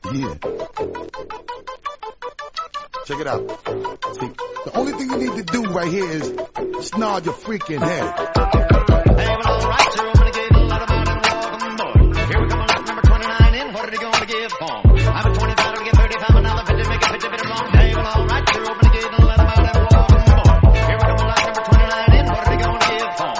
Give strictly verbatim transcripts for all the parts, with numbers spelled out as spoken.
Yeah. Check it out. See, the only thing you need to do right here is just nod your freaking head. Hey, well, all right, so I'm gonna give a lot of money and welcome boy. Here we come along, number twenty-nine in. What are they gonna give for? I'm a twenty-five, I'll get thirty-five, another fifty, make a fifty bit of long. Hey, well, all right, so I'm gonna give a lot of money and welcome boy. Here we come along, number twenty-nine in. What are they gonna give for?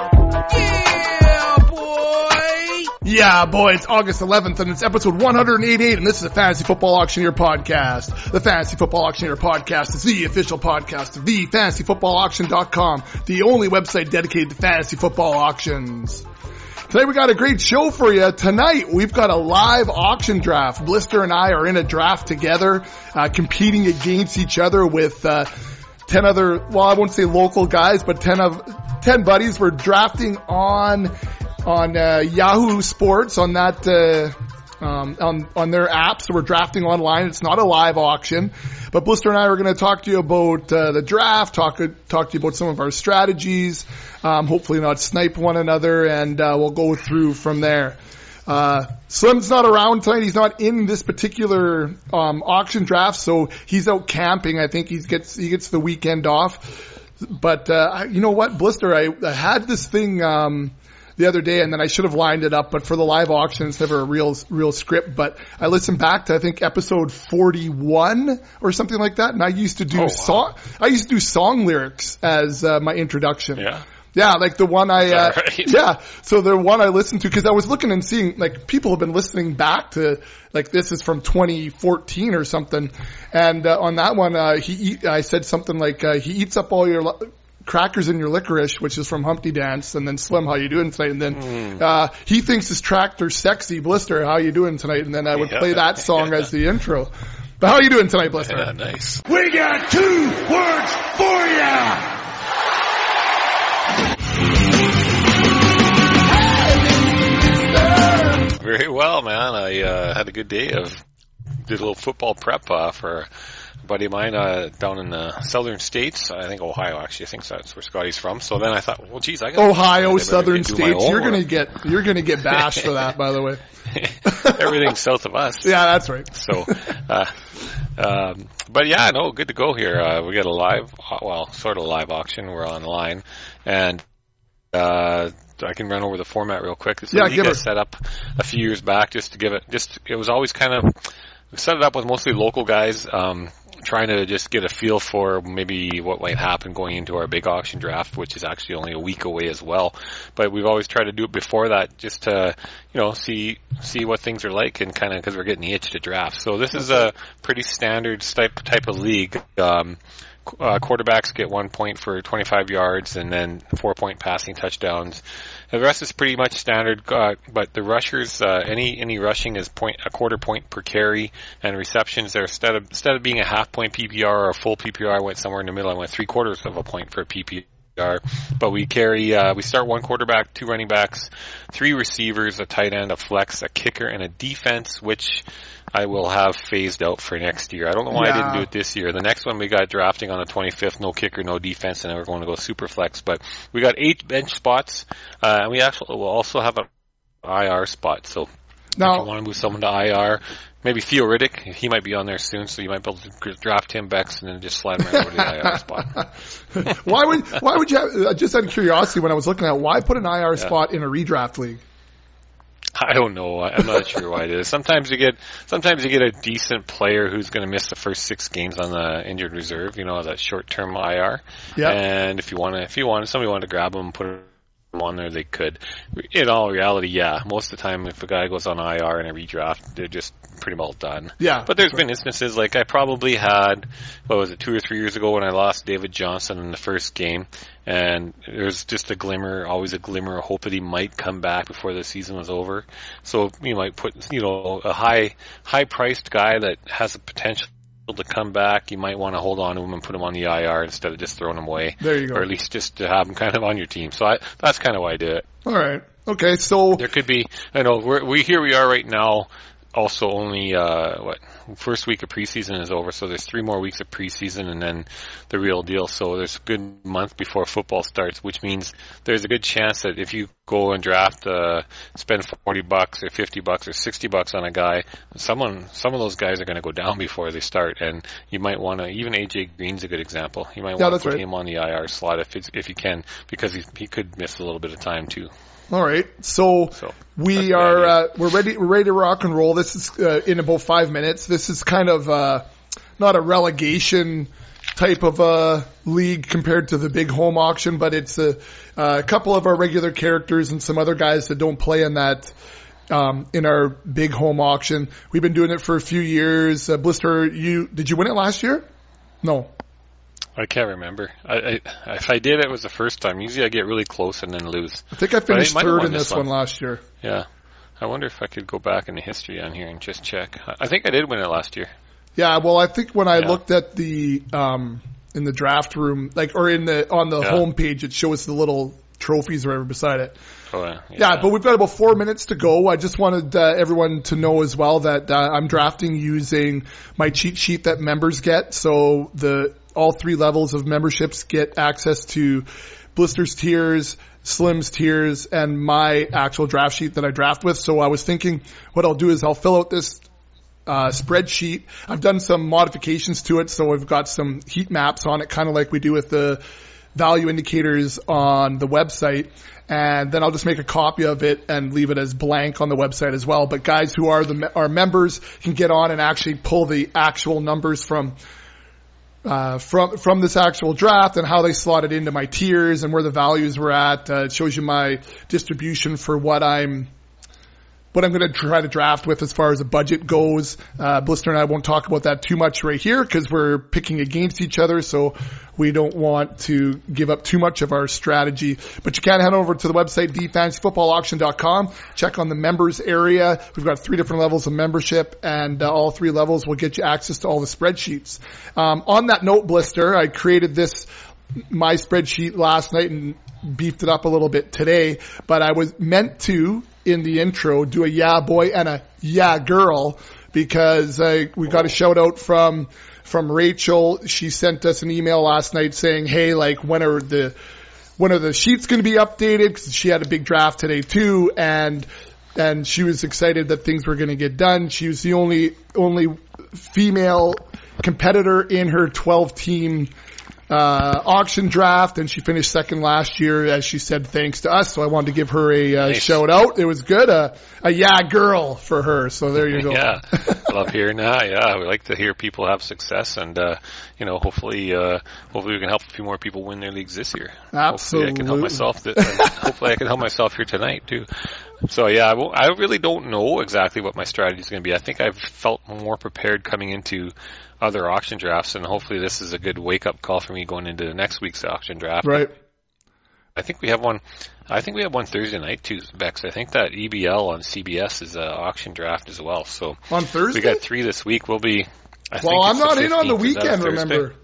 Yeah, boy! Yeah, boy, it's August eleventh, and it's episode one eighty-eight, and this is the Fantasy Football Auctioneer Podcast. The Fantasy Football Auctioneer Podcast is the official podcast of the fantasy football auction dot com, the only website dedicated to fantasy football auctions. Today we got a great show for you. Tonight we've got a live auction draft. Blister and I are in a draft together, uh, competing against each other with uh, ten other, well, I won't say local guys, but ten of ten buddies. We're drafting on on uh, Yahoo Sports, on that uh, um, on on their app. So we're drafting online. It's not a live auction, but Blister and I are going to talk to you about uh, the draft, talk talk to you about some of our strategies. Um, hopefully not snipe one another, and uh, we'll go through from there. Uh, Slim's not around tonight. He's not in this particular um, auction draft, so he's out camping. I think he gets he gets the weekend off. But uh, you know what, Blister, I, I had this thing um, the other day, and then I should have lined it up, but for the live auction, it's never a real real script. But I listened back to, I think, episode forty-one or something like that, and I used to do oh, wow. song I used to do song lyrics as uh, my introduction. Yeah. Yeah, like the one I, uh, right? yeah, so the one I listened to, cause I was looking and seeing, like, people have been listening back to, like, this is from twenty fourteen or something, and, uh, on that one, uh, he, eat, I said something like, uh, he eats up all your li- crackers in your licorice, which is from Humpty Dance, and then Slim, how you doing tonight? And then, mm. uh, he thinks his tractor's sexy. Blister, how you doing tonight? And then I would yeah. play that song yeah. as the intro. But how are you doing tonight, Blister? Yeah, nice. We got two words for ya! Very well, man. I uh, had a good day of did a little football prep uh, for a buddy of mine uh, down in the southern states. I think Ohio, actually. I think that's where Scotty's from. So then I thought, well, geez, I got Ohio, southern states. You're gonna get you're gonna get bashed for that, by the way. Everything south of us. Yeah, that's right. So, uh, um, but yeah, no, good to go here. Uh, we got a live, well, sort of live auction. We're online, and uh, I can run over the format real quick. This yeah, league I set up a few years back just to give it, just, it was always kind of, we set it up with mostly local guys, um, trying to just get a feel for maybe what might happen going into our big auction draft, which is actually only a week away as well. But we've always tried to do it before that just to, you know, see, see what things are like and kind of, cause we're getting the itch to draft. So this is a pretty standard type, type of league. Um, Uh, quarterbacks get one point for twenty-five yards and then four point passing touchdowns. The rest is pretty much standard, uh, but the rushers, uh, any, any rushing is point, a quarter point per carry, and receptions there, instead of, instead of being a half point P P R or a full P P R, I went somewhere in the middle. I went three quarters of a point for a P P R. But we carry, uh, we start one quarterback, two running backs, three receivers, a tight end, a flex, a kicker, and a defense, which I will have phased out for next year. I don't know why yeah. I didn't do it this year. The next one we got drafting on the twenty-fifth, no kicker, no defense, and then we're going to go super flex. But we got eight bench spots, uh, and we actually will also have an I R spot. So now, if you want to move someone to I R, maybe Theo Riddick, he might be on there soon, so you might be able to draft Tim Becks and then just slide him right over to the I R spot. why would why would you have, just out of curiosity, when I was looking at it, why put an I R yeah. spot in a redraft league? I don't know. I'm not sure why it is. Sometimes you get, sometimes you get a decent player who's going to miss the first six games on the injured reserve, you know, that short-term I R. Yeah. And if you want to, if you want, somebody wanted to grab him and put him on there, they could. In all reality, yeah, most of the time if a guy goes on I R in a redraft, they're just pretty well done. Yeah. But there's been instances, like I probably had, what was it, two or three years ago when I lost David Johnson in the first game, and there's just a glimmer, always a glimmer of hope that he might come back before the season was over. So you might put, you know, a high, high-priced guy that has the potential to come back, you might want to hold on to him and put him on the I R instead of just throwing him away. There you go. Or at least just to have him kind of on your team. So I, that's kind of why I do it. All right. Okay, so there could be, I know, we're, we here we are right now. also only, uh, what, first week of preseason is over, so there's three more weeks of preseason and then the real deal. So there's a good month before football starts, which means there's a good chance that if you go and draft, uh, spend forty bucks or fifty bucks or sixty bucks on a guy, someone, some of those guys are going to go down before they start, and you might want to, even A J Green's a good example. You might Yeah, want to that's put right. him on the I R slot if it's, if you can, because he, he could miss a little bit of time too. All right, so, So, that's we the are idea. uh, we're ready we're ready to rock and roll. This is uh, in about five minutes. This is kind of uh, not a relegation type of uh, league compared to the big home auction, but it's a, a couple of our regular characters and some other guys that don't play in that um, in our big home auction. We've been doing it for a few years. Uh, Blister, you did you win it last year? No. I can't remember. I, I, if I did, it was the first time. Usually I get really close and then lose. I think I finished might have third won in this this one one. last year. Yeah. I wonder if I could go back in the history on here and just check. I, I think I did win it last year. Yeah, well, I think when I Yeah. looked at the um in the draft room, like or in the on the Yeah. home page, it shows the little trophies or whatever beside it. Oh, yeah. Yeah, but we've got about four minutes to go. I just wanted uh, everyone to know as well that uh, I'm drafting using my cheat sheet that members get. So the all three levels of memberships get access to Blister's tiers, Slim's tiers, and my actual draft sheet that I draft with. So I was thinking what I'll do is I'll fill out this uh, spreadsheet. I've done some modifications to it, so I've got some heat maps on it, kind of like we do with the value indicators on the website. And then I'll just make a copy of it and leave it as blank on the website as well. But guys who are the our members can get on and actually pull the actual numbers from uh from from this actual draft and how they slotted into my tiers and where the values were at. Uh, it shows you my distribution for what I'm what I'm going to try to draft with as far as the budget goes. Uh, Blister and I won't talk about that too much right here because we're picking against each other, so we don't want to give up too much of our strategy. But you can head over to the website, d fantasy football auction dot com. Check on the members area. We've got three different levels of membership, and uh, all three levels will get you access to all the spreadsheets. Um, on that note, Blister, I created this my spreadsheet last night and beefed it up a little bit today, but I was meant to, in the intro, do a yeah boy and a yeah girl because uh, we got a shout out from from Rachel. She sent us an email last night saying, hey, like, when are the when are the sheets going to be updated? Because she had a big draft today too, and and she was excited that things were going to get done. She was the only only female competitor in her twelve team uh auction draft, and she finished second last year, as she said, thanks to us. So I wanted to give her a uh, Nice. shout out. It was good, uh, a yeah girl for her. So there you go. Yeah, I love hearing that. Yeah, we like to hear people have success, and uh, you know, hopefully, uh, hopefully we can help a few more people win their leagues this year. Absolutely. Hopefully, I can help myself. Th- and hopefully, I can help myself here tonight too. So yeah, I, won't- I really don't know exactly what my strategy is going to be. I think I've felt more prepared coming into other auction drafts, and hopefully, this is a good wake-up call for me going into the next week's auction draft. Right. I think we have one. I think we have one Thursday night too, Bex. I think that E B L on C B S is an auction draft as well. So On Thursday? we got three this week. We'll be. I well, think I'm it's the not in on the fifteenth. Is that a weekend, Thursday? remember.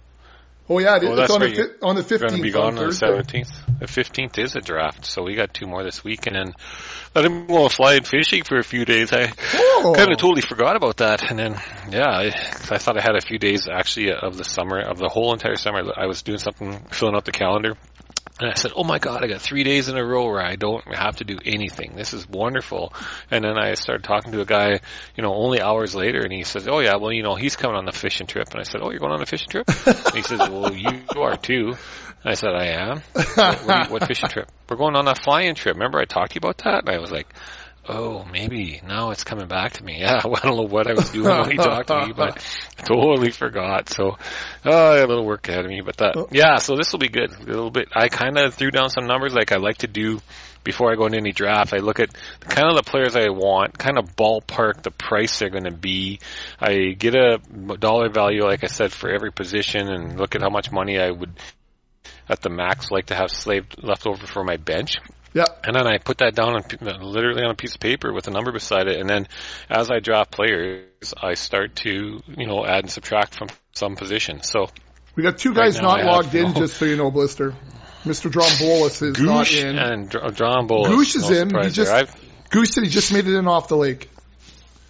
Oh yeah, it, Oh, it's that's on the, right. You're fi- on the Going to fifteenth be on gone on the Thursday. seventeenth. The fifteenth is a draft, so we got two more this week, and then let him go fly fishing for a few days. I Oh. kind of totally forgot about that, and then yeah, I, I thought I had a few days actually of the summer, of the whole entire summer. I was doing something, filling out the calendar. And I said, oh my God, I got three days in a row where I don't have to do anything. This is wonderful. And then I started talking to a guy, you know, only hours later, and he says, oh yeah, well, you know, he's coming on the fishing trip. And I said, oh, you're going on a fishing trip? And he says, well, you are too. And I said, I am. What, what, do you- what fishing trip? We're going on a flying trip. Remember I talked to you about that? And I was like, oh, maybe now it's coming back to me. Yeah, I don't know what I was doing when he talked to me, but I totally forgot. So, oh, I had a little work ahead of me, but that, yeah, so this will be good. A little bit. I kind of threw down some numbers like I like to do before I go into any draft. I look at kind of the players I want, kind of ballpark the price they're going to be. I get a dollar value, like I said, for every position, and look at how much money I would, at the max, like to have slaved left over for my bench. Yeah. And then I put that down on, literally on a piece of paper with a number beside it. And then as I draft players, I start to, you know, add and subtract from some positions. So We got two Right guys now not I have logged in, no- just so you know, Blister. Mister Drombolis is not Goosh in. and Dr- John Bolas. Goosh is no in. He surprise just there. I've- Goose said he just made it in off the lake.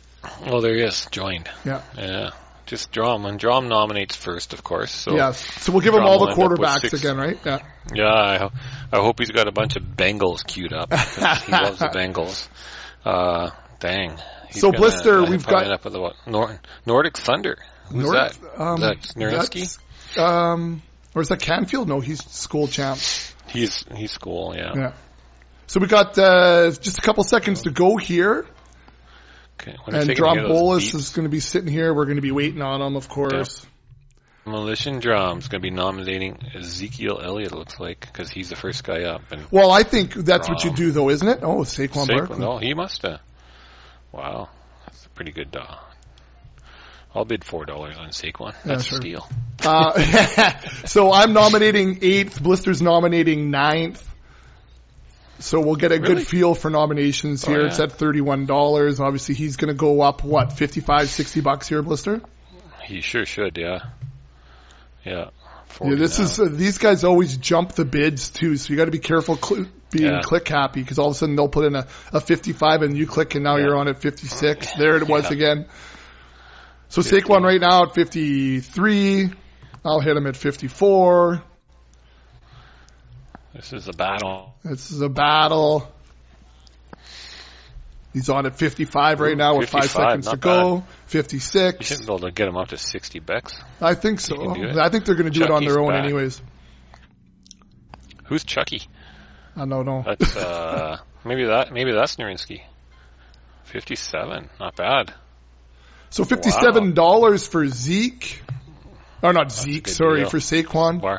Oh, there he is. Joined. Yeah. Yeah. Just draw him. And draw him nominates first, of course. So Yes. So we'll give him Drum all the will end up with quarterbacks six. again, right? Yeah. Yeah, I, ho- I hope he's got a bunch of Bengals queued up. 'Cause he loves the Bengals. Uh, dang. He's So, gonna- Blister, uh, we've probably got- end up with a what? Nor- Nordic Thunder. Who's Nordic- that? um, Is that Nurinsky? that's, um, or is that Canfield? No, he's school champ. He's he's school, yeah. Yeah. So we got uh, just a couple seconds to go here. Okay. When And if they can hear those Drombolis beats, is going to be sitting here. We're going to be waiting on him, of course. Demolition Drum's going to be nominating Ezekiel Elliott, it looks like, because he's the first guy up. And Well, I think that's what you Drum. do, though, isn't it? Oh, Saquon Saquon, Barkley. no, he must have. Wow. That's a pretty good uh I'll bid four dollars on Saquon. That's sure. a steal. Uh, so I'm nominating eighth. Blister's nominating ninth. So we'll get a Really? good feel for nominations Oh, here. yeah. It's at thirty-one dollars. Obviously, he's going to go up, what, fifty-five, sixty bucks here, Blister? He sure should, yeah. Yeah. Yeah, this is uh, these guys always jump the bids too, so you got to be careful cl- being Yeah. click happy because all of a sudden they'll put in a, a fifty-five and you click and now Yeah. you're on at fifty-six. There it was Yeah. again. So Saquon right now at fifty-three. I'll hit him at fifty-four. This is a battle. This is a battle. He's on at fifty-five right now with five fifty-five, seconds to not go. You fifty-six. should be able to get him up to sixty bucks. I think so. can do it. I think they're going to do it on Chucky's their own back. anyways. Who's Chucky? I don't know. That's uh maybe that maybe that's Nurinsky. Fifty-seven, not bad. So fifty-seven dollars for Zeke. Or not That's a Zeke, good sorry, deal. for Saquon. Bar.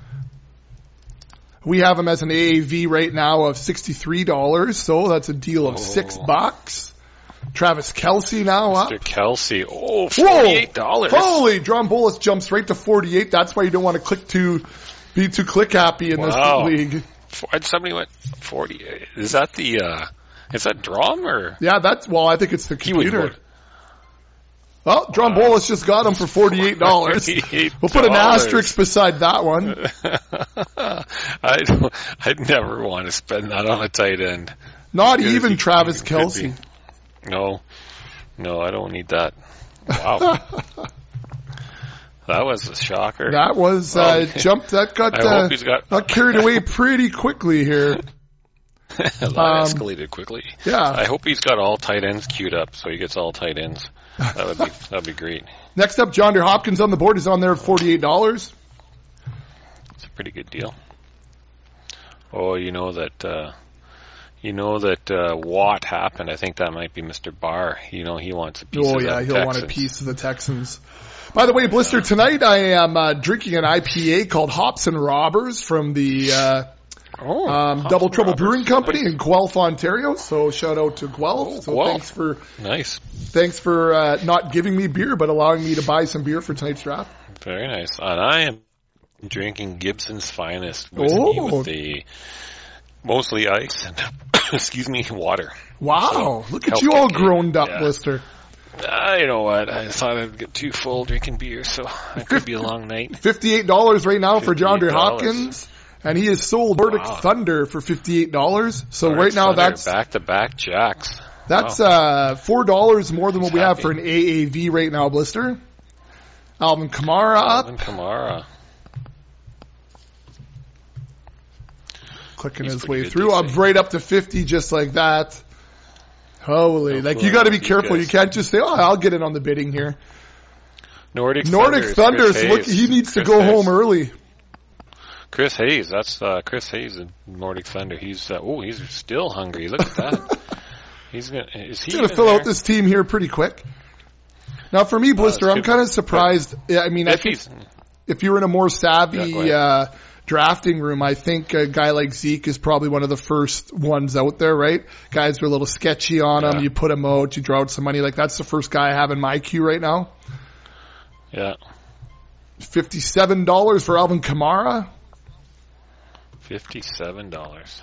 We have him as an A A V right now of sixty-three dollars, so that's a deal of Oh. six bucks. Travis Kelce now up. Mister Kelsey. Oh, Whoa! forty-eight dollars. Holy, Drombolis jumps right to forty-eight. That's why you don't want to click too, be too click happy in Wow. this league. For- Somebody went forty. Is that the, uh, is that Drum or? Yeah, that's, well, I think it's the He would computer. go- Well, Drombolis just got him for forty-eight dollars. forty-eight We'll put an dollars. asterisk beside that one. I don't, I'd never want to spend that on a tight end. Not Good as even he- Travis he could Kelce. be. No, no, I don't need that. Wow. That was a shocker. That was, uh, Oh. jumped, that got, I uh, hope he's got, got carried away pretty quickly here. that um, escalated quickly. Yeah. I hope he's got all tight ends queued up so he gets all tight ends. That would be, that'd be great. Next up, John Deere Hopkins on the board. He's on there at forty-eight dollars. It's a pretty good deal. Oh, you know that, uh, you know that, uh, Watt happened. I think that might be Mister Barr. You know, he wants a piece Oh of yeah, that he'll want a Texans. piece of the Texans. By the way, Blister, tonight I am uh, drinking an I P A called Hops and Robbers from the uh, Oh, um, Hops Double and Trouble Roberts. Brewing Company Nice. in Guelph, Ontario. So shout out to Guelph. Oh, so Guelph. thanks for Nice. thanks for uh, not giving me beer, but allowing me to buy some beer for tonight's draft. Very nice. And I am drinking Gibson's Finest whiskey Oh. with the mostly ice and, excuse me, water. Wow, look at Health you all kick. grown up, Yeah. Blister. Uh, you know what? I thought I'd get too full drinking beer, so it could be a long night. Fifty-eight dollars right now for John Deere fifty-eight dollars. Hopkins, and he has sold Nordic Wow. Thunder for fifty-eight dollars. So Nordic right now Thunder, that's back-to-back jacks. That's Wow. uh four dollars more than what He's we have happy. for an A A V right now, Blister. Alvin Kamara up, Alvin Kamara. clicking he's his pretty way good, through, they up say. right up to fifty, just like that. Holy, Oh, like cool. you got to be These careful. guys. You can't just say, "Oh, I'll get in on the bidding here." Nordic Nordic Thunder. Thunders, look, he needs to Chris go Hayes. home early. Chris Hayes, that's uh, Chris Hayes in Nordic Thunder. He's uh, oh, he's still hungry. Look at that. He's gonna is he He's going to even fill there? out this team here pretty quick. Now, for me, Blister, this I'm could- kind of surprised. Yeah, I mean, I If think he's if you're in a more savvy Yeah, go ahead. uh, drafting room, I think a guy like Zeke is probably one of the first ones out there, right? Guys are a little sketchy on him. Yeah. You put him out, you draw out some money. Like that's the first guy I have in my queue right now. yeah, fifty-seven dollars for Alvin Kamara. fifty-seven dollars.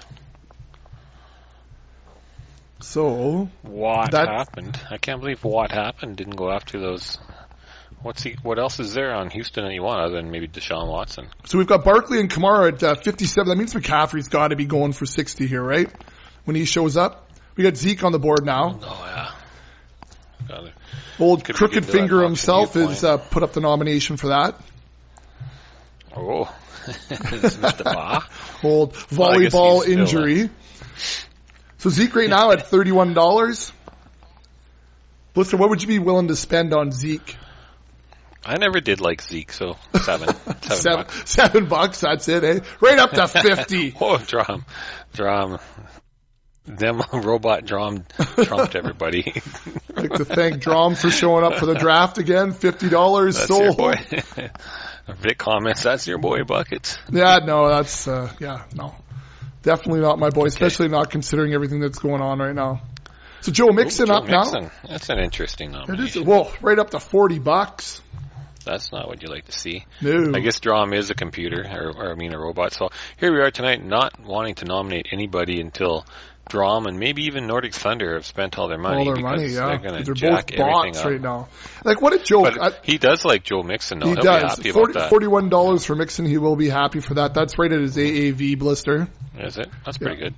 So What That- happened? I can't believe what happened didn't go after those. What's he? What else is there on Houston that you want other than maybe Deshaun Watson? so we've got Barkley and Kamara at uh, fifty-seven. That means McCaffrey's got to be going for sixty here, right? When he shows up. We got Zeke on the board now. Oh yeah. Got it. Old Could be Crooked good to that Finger auction himself viewpoint. has uh, put up the nomination for that. Oh, it's Mister Ba. Old Well, I guess volleyball he's still, uh, injury. So Zeke right now at thirty-one dollars. Blister, what would you be willing to spend on Zeke? I never did like Zeke, so seven, seven, Seven, bucks. seven bucks, that's it, eh? Right up to fifty. Oh, drum, drum. Them robot drum trumped everybody. I'd like to thank Drom for showing up for the draft again. fifty dollars That's your sold. boy. Vic comments, that's your boy, Buckets. Yeah, no, that's, uh, yeah, no. Definitely not my boy, especially not considering everything that's going on right now. So Joe Mixon Ooh, Joe up now. Mixon. That's an interesting It is, nomination. well, right up to forty bucks. That's not what you like to see. No. I guess Drom is a computer, or, or I mean a robot. So here we are tonight, not wanting to nominate anybody until Drom and maybe even Nordic Thunder have spent all their money. all their because money, yeah. They're going They're to both jack everything bots up. right now. Like, what a joke. But I, he does like Joe Mixon, though. he He'll does. be happy forty, about that. forty-one dollars for Mixon. He will be happy for that. That's rated as A A V, Blister. Is it? That's pretty Yeah. good.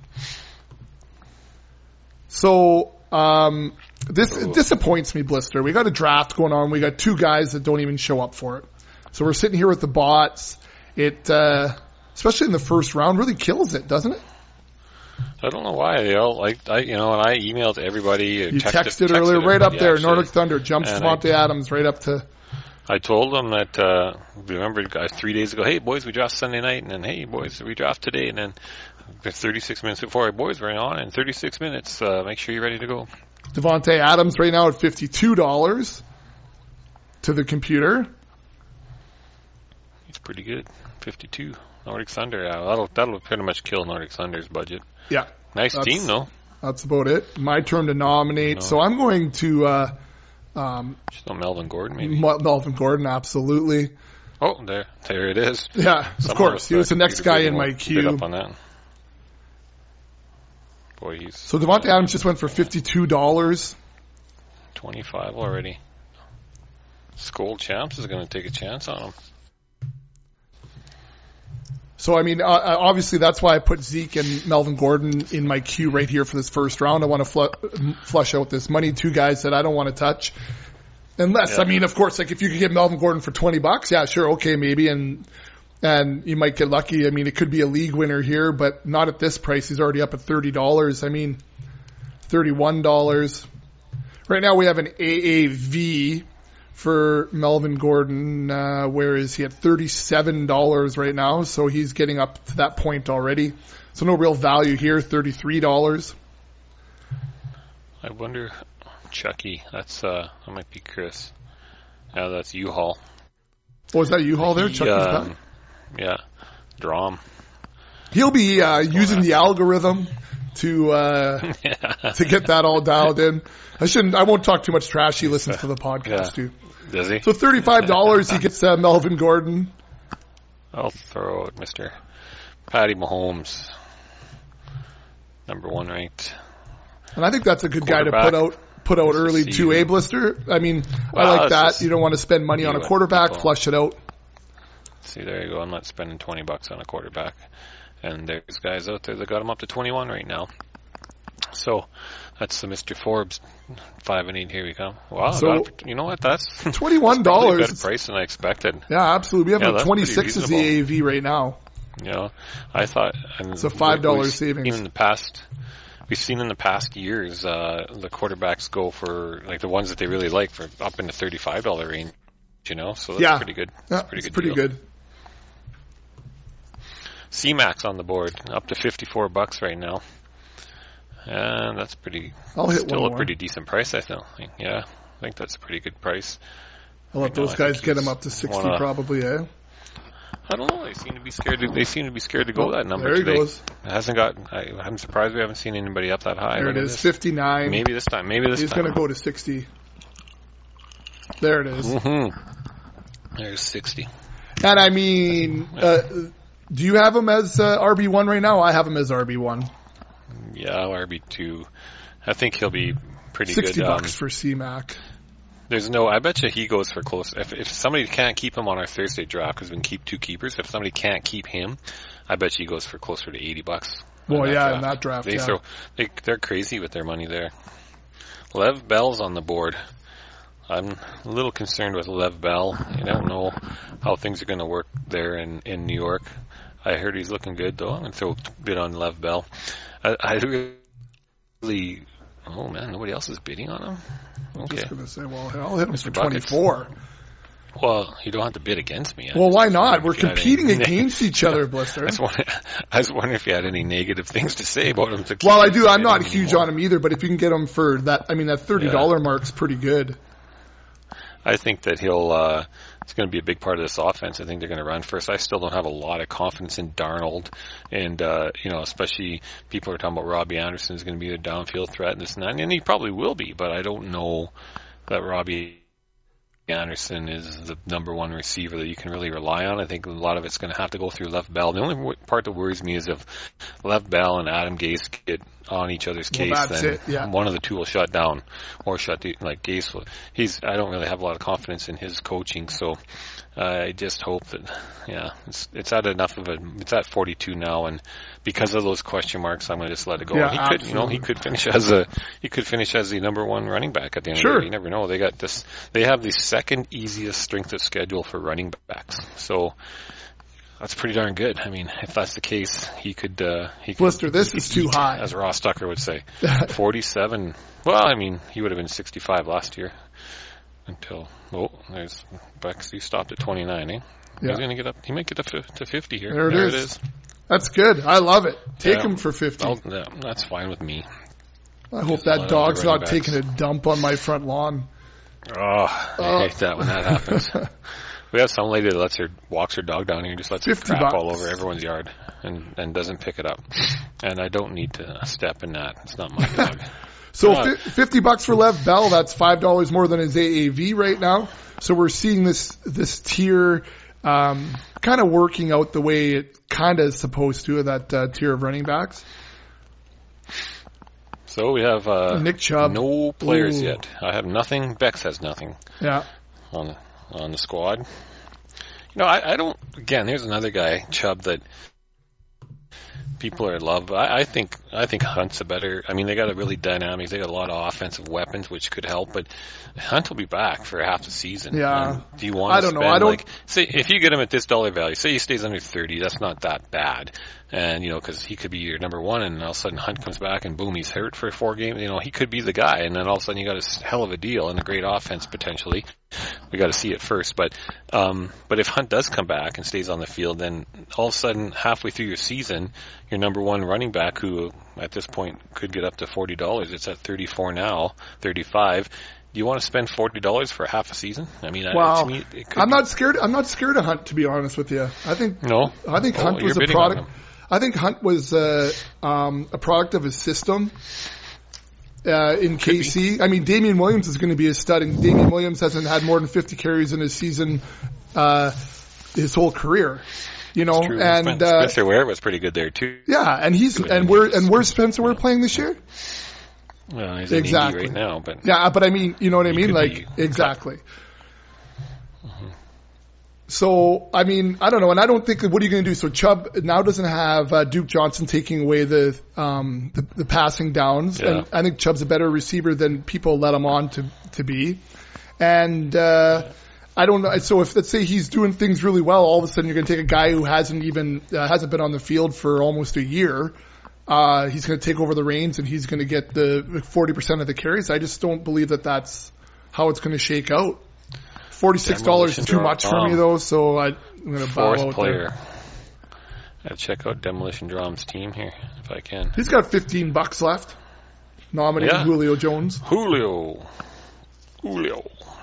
So, um, this Ooh. disappoints me, Blister. We got a draft going on. We got two guys that don't even show up for it. So we're sitting here with the bots. It, uh, especially in the first round, really kills it, doesn't it? I don't know why they all like. I you know, and I emailed everybody. You texted, texted earlier, right up everybody, there. actually. Nordic Thunder jumps And Devontae Adams right up to. I told them that. Uh, remember, guys, three days ago. Hey, boys, we draft Sunday night, and then hey, boys, we draft today, and then thirty-six minutes before, hey, boys, we're on in thirty-six minutes. Uh, make sure you're ready to go. Devontae Adams right now at fifty-two dollars to the computer. It's pretty good. fifty-two. Nordic Thunder. Yeah, that'll that'll pretty much kill Nordic Thunder's budget. Yeah. Nice That's- team, though. That's about it. My turn to nominate. No. So I'm going to uh, um, Just no Melvin Gordon, maybe. Mel- Melvin Gordon, absolutely. Oh, there, there it is. Yeah, of Someone course. He was the uh, next Peter guy Brady in my won't bid queue. up on that. Boy, he's So Devontae Adams just went for fifty-two dollars. twenty-five already. Skull Champs is going to take a chance on him. So, I mean, uh, uh, obviously that's why I put Zeke and Melvin Gordon in my queue right here for this first round. I want to fl- flush out this money. Two guys that I don't want to touch. Unless, Yeah. I mean, of course, like if you could get Melvin Gordon for twenty bucks, yeah, sure, okay, maybe. And, and you might get lucky. I mean, it could be a league winner here, but not at this price. He's already up at thirty dollars. I mean, thirty-one dollars. Right now we have an A A V for Melvin Gordon. Uh, where is he at thirty-seven dollars right now? So he's getting up to that point already. So no real value here, thirty-three dollars. I wonder, Chucky. That's uh, that might be Chris. Yeah, that's U-Haul. Oh, is that U-Haul there? He, Chucky's um, back? Yeah, Drom. He'll be uh, using the algorithm to uh, Yeah. to get that all dialed in. I shouldn't. I won't talk too much trash. He listens to the podcast Yeah. too. Does he? So thirty-five dollars, he gets uh, Melvin Gordon. I'll throw out Mister Patty Mahomes, number one ranked. And I think that's a good guy to Quarterback. put out put out This early season. two A blister. I mean, Well, I like it's that. just- You don't want to spend money on a see what quarterback. people- Flush it out. See, there you go. I'm not spending twenty bucks on a quarterback. And there's guys out there that got him up to twenty-one right now. So that's the Mister Forbes five and eight. Here we come. Wow, So- got him for- you know what? That's Twenty-one probably a better dollars. price than I expected. Yeah, absolutely. We have Yeah, a that's twenty-six pretty as the A A V right now. You know, I thought and It's a five dollar we've savings. seen in the past. We've seen in the past years uh, the quarterbacks go for like the ones that they really like for up in the thirty-five dollar range. You know, so that's Yeah. pretty good. Yeah, That's pretty it's good. pretty deal. good. C-Max on the board, up to fifty-four bucks right now. And that's pretty, I'll hit still one a more. pretty decent price, I think. Yeah, I think that's a pretty good price. I'll let Right now, those I guys think get he's him up to sixty wanna- probably, eh? I don't know. They seem to be scared. To, they seem to be scared to go Oh, that number there he today. goes. It hasn't got. I, I'm surprised we haven't seen anybody up that high. There it Look at is, this. fifty-nine. Maybe this time. Maybe this He's time. going to go to sixty. There it is. Mm-hmm. There's sixty. And I mean, uh, do you have him as uh, R B one right now? I have him as R B one. Yeah, R B two. I think he'll be pretty sixty good. Um, bucks for C-Mac. There's no. I bet you he goes for close. If if somebody can't keep him on our Thursday draft because we can keep two keepers. If somebody can't keep him, I bet you he goes for closer to eighty bucks. on Well, yeah, draft. in that draft, they yeah. throw. They they're crazy with their money there. Lev Bell's on the board. I'm a little concerned with Lev Bell. I don't know how things are going to work there in, in New York. I heard he's looking good, though. I'm going to throw a bit on Lev Bell. I, I really... Oh, man, nobody else is bidding on him? I'm Okay. just going to say, well, I'll hit him Mister for twenty-four. Well, you don't have to bid against me. I Well, just why was not? wondering We're if you had competing any- against each other, Blister. I was, wondering, I was wondering if you had any negative things to say about him. To keep Well, I him do. I'm bidding not huge anymore. on him either, but if you can get him for that, I mean, that thirty dollars Yeah. mark's pretty good. I think that he'll, uh, it's going to be a big part of this offense. I think they're going to run first. I still don't have a lot of confidence in Darnold. And, uh, you know, especially people are talking about Robbie Anderson is going to be a downfield threat and this and that. And he probably will be, but I don't know that Robbie Anderson is the number one receiver that you can really rely on. I think a lot of it's going to have to go through Lev Bell. The only w- part that worries me is if Lev Bell and Adam Gase get on each other's Well, case, that's then it, yeah. one of the two will shut down or shut the, like Gase will. He's, I don't really have a lot of confidence in his coaching, so uh, I just hope that, yeah, it's, it's at enough of a, it's at forty-two now, and because of those question marks, I'm going to just let it go. Yeah, he could, you know, absolutely. he could finish as a, he could finish as the number one running back at the end Sure. of the year. You never know. They got this, they have the second easiest strength of schedule for running backs. So that's pretty darn good. I mean, if that's the case, he could, uh, he could. Blister, this he is could too eat, high. as Ross Tucker would say. forty-seven. Well, I mean, he would have been sixty-five last year until, oh, there's, Bex, you stopped at twenty-nine, eh? Yeah. He's going to get up, he might get up to, to fifty here. There it there is. it is. That's good. I love it. Take Yeah. him for fifty. I'll, yeah, that's fine with me. I hope Just a lot that of dog's running not backs. taking a dump on my front lawn. Oh, I Oh. hate that when that happens. We have some lady that lets her walks her dog down here and just lets it fifty crap bucks. all over everyone's yard and and doesn't pick it up. And I don't need to step in that. It's not my dog. So Uh, fi- fifty bucks for Lev Bell. That's five dollars more than his A A V right now. So we're seeing this this tier um, kind of working out the way it kind of is supposed to. That uh, tier of running backs. So we have uh, Nick Chubb. no players Ooh. yet. I have nothing. Bex has nothing Yeah. on on the squad. You know, I, I don't. Again, there's another guy, Chubb, that people are in love. I, I think I think Hunt's a better. I mean, they got a really dynamic. They got a lot of offensive weapons, which could help. But Hunt will be back for half the season. Yeah. And do you want? I to don't know. spend, I don't- Like, say if you get him at this dollar value, say he stays under thirty, that's not that bad. And you know, because he could be your number one, and all of a sudden Hunt comes back, and boom, he's hurt for four games. You know, he could be the guy, and then all of a sudden you got a hell of a deal and a great offense potentially. We got to see it first, but um, but if Hunt does come back and stays on the field, then all of a sudden halfway through your season, your number one running back, who at this point could get up to forty dollars, it's at thirty-four now, thirty-five. Do you want to spend forty dollars for half a season? I mean, Wow. to me, it could I'm be- not scared. I'm not scared of Hunt, to be honest with you. I think No, I think Oh, Hunt you're was a bidding on product. him. I think Hunt was uh, um, a product of his system. Uh, in K C, I mean, Damian Williams is going to be a stud, and Damian Williams hasn't had more than fifty carries in his season, uh, his whole career. You know, True. and Spencer, uh, Spencer Ware was pretty good there too. yeah, and he's and we're and where's Spencer Ware playing this year? Well, he's in Exactly. Indy right now, but Yeah, but I mean, you know what I He mean? could Like, be cut. exactly. So, I mean, I don't know, and I don't think, what are you going to do? So Chubb now doesn't have uh, Duke Johnson taking away the, um, the the passing downs, Yeah. and I think Chubb's a better receiver than people let him on to to be. And uh, I don't know. So if let's say he's doing things really well, all of a sudden you're going to take a guy who hasn't even uh, hasn't been on the field for almost a year. Uh, he's going to take over the reins and he's going to get the forty percent of the carries. I just don't believe that that's how it's going to shake out. forty-six dollars is too much for me though, so I, I'm going to bow fourth out player. there. I'll check out Demolition Drum's team here if I can. He's got fifteen bucks left. Nominated Yeah. Julio Jones. Julio. Julio.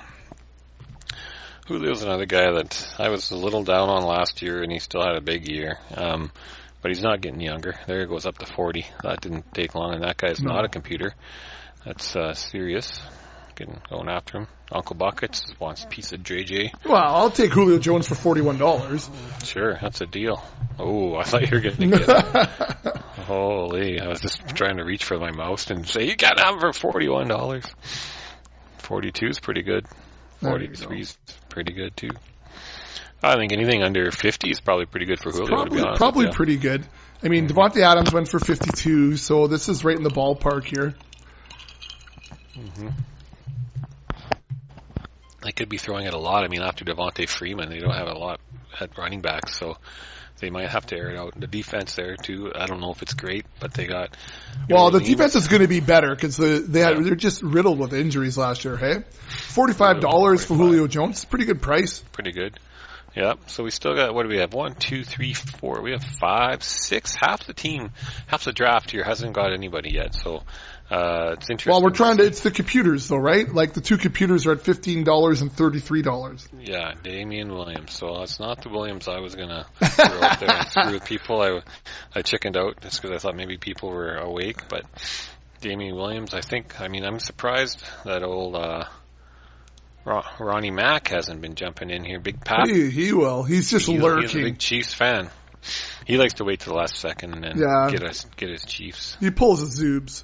Julio's another guy that I was a little down on last year, and he still had a big year. Um, but he's not getting younger. There it goes up to forty. That didn't take long, and that guy's No. not a computer. That's uh, serious. Getting going after him. Uncle Buckets wants a piece of J J. Well, I'll take Julio Jones for forty-one dollars. Sure, that's a deal. Oh, I thought you were going to get it. Holy, I was just trying to reach for my mouse and say, you got him for forty-one dollars. forty-two is pretty good. There you forty-three is pretty good, too. I think anything under fifty is probably pretty good for Julio, to Probably, be honest probably with you. pretty good. I mean, Devontae Adams went for fifty-two, so this is right in the ballpark here. they could be throwing it a lot. I mean, after Devontae Freeman, they don't have a lot at running back, so they might have to air it out. The defense there too, I don't know if it's great, but they got. Well, the defense is going to be better because the, they had, yeah. they're just riddled with injuries last year. Hey, forty-five dollars for Julio Jones, pretty good price. Pretty good. Yeah. So we still got, what do we have? One, two, three, four. We have five, six. Half the team, half the draft here hasn't got anybody yet. So. Uh, it's interesting. Well, we're trying to, it's the computers though, right? Like the two computers are at fifteen dollars and thirty-three dollars. Yeah, Damian Williams. So it's not the Williams I was going to throw out there and screw with people. I, I chickened out just because I thought maybe people were awake, but Damian Williams, I think, I mean, I'm surprised that old, uh, Ronnie Mack hasn't been jumping in here. Big Pat. He, he will. He's just he, lurking. He's a big Chiefs fan. He likes to wait to the last second and then yeah. get us, get his Chiefs. He pulls his zoobs.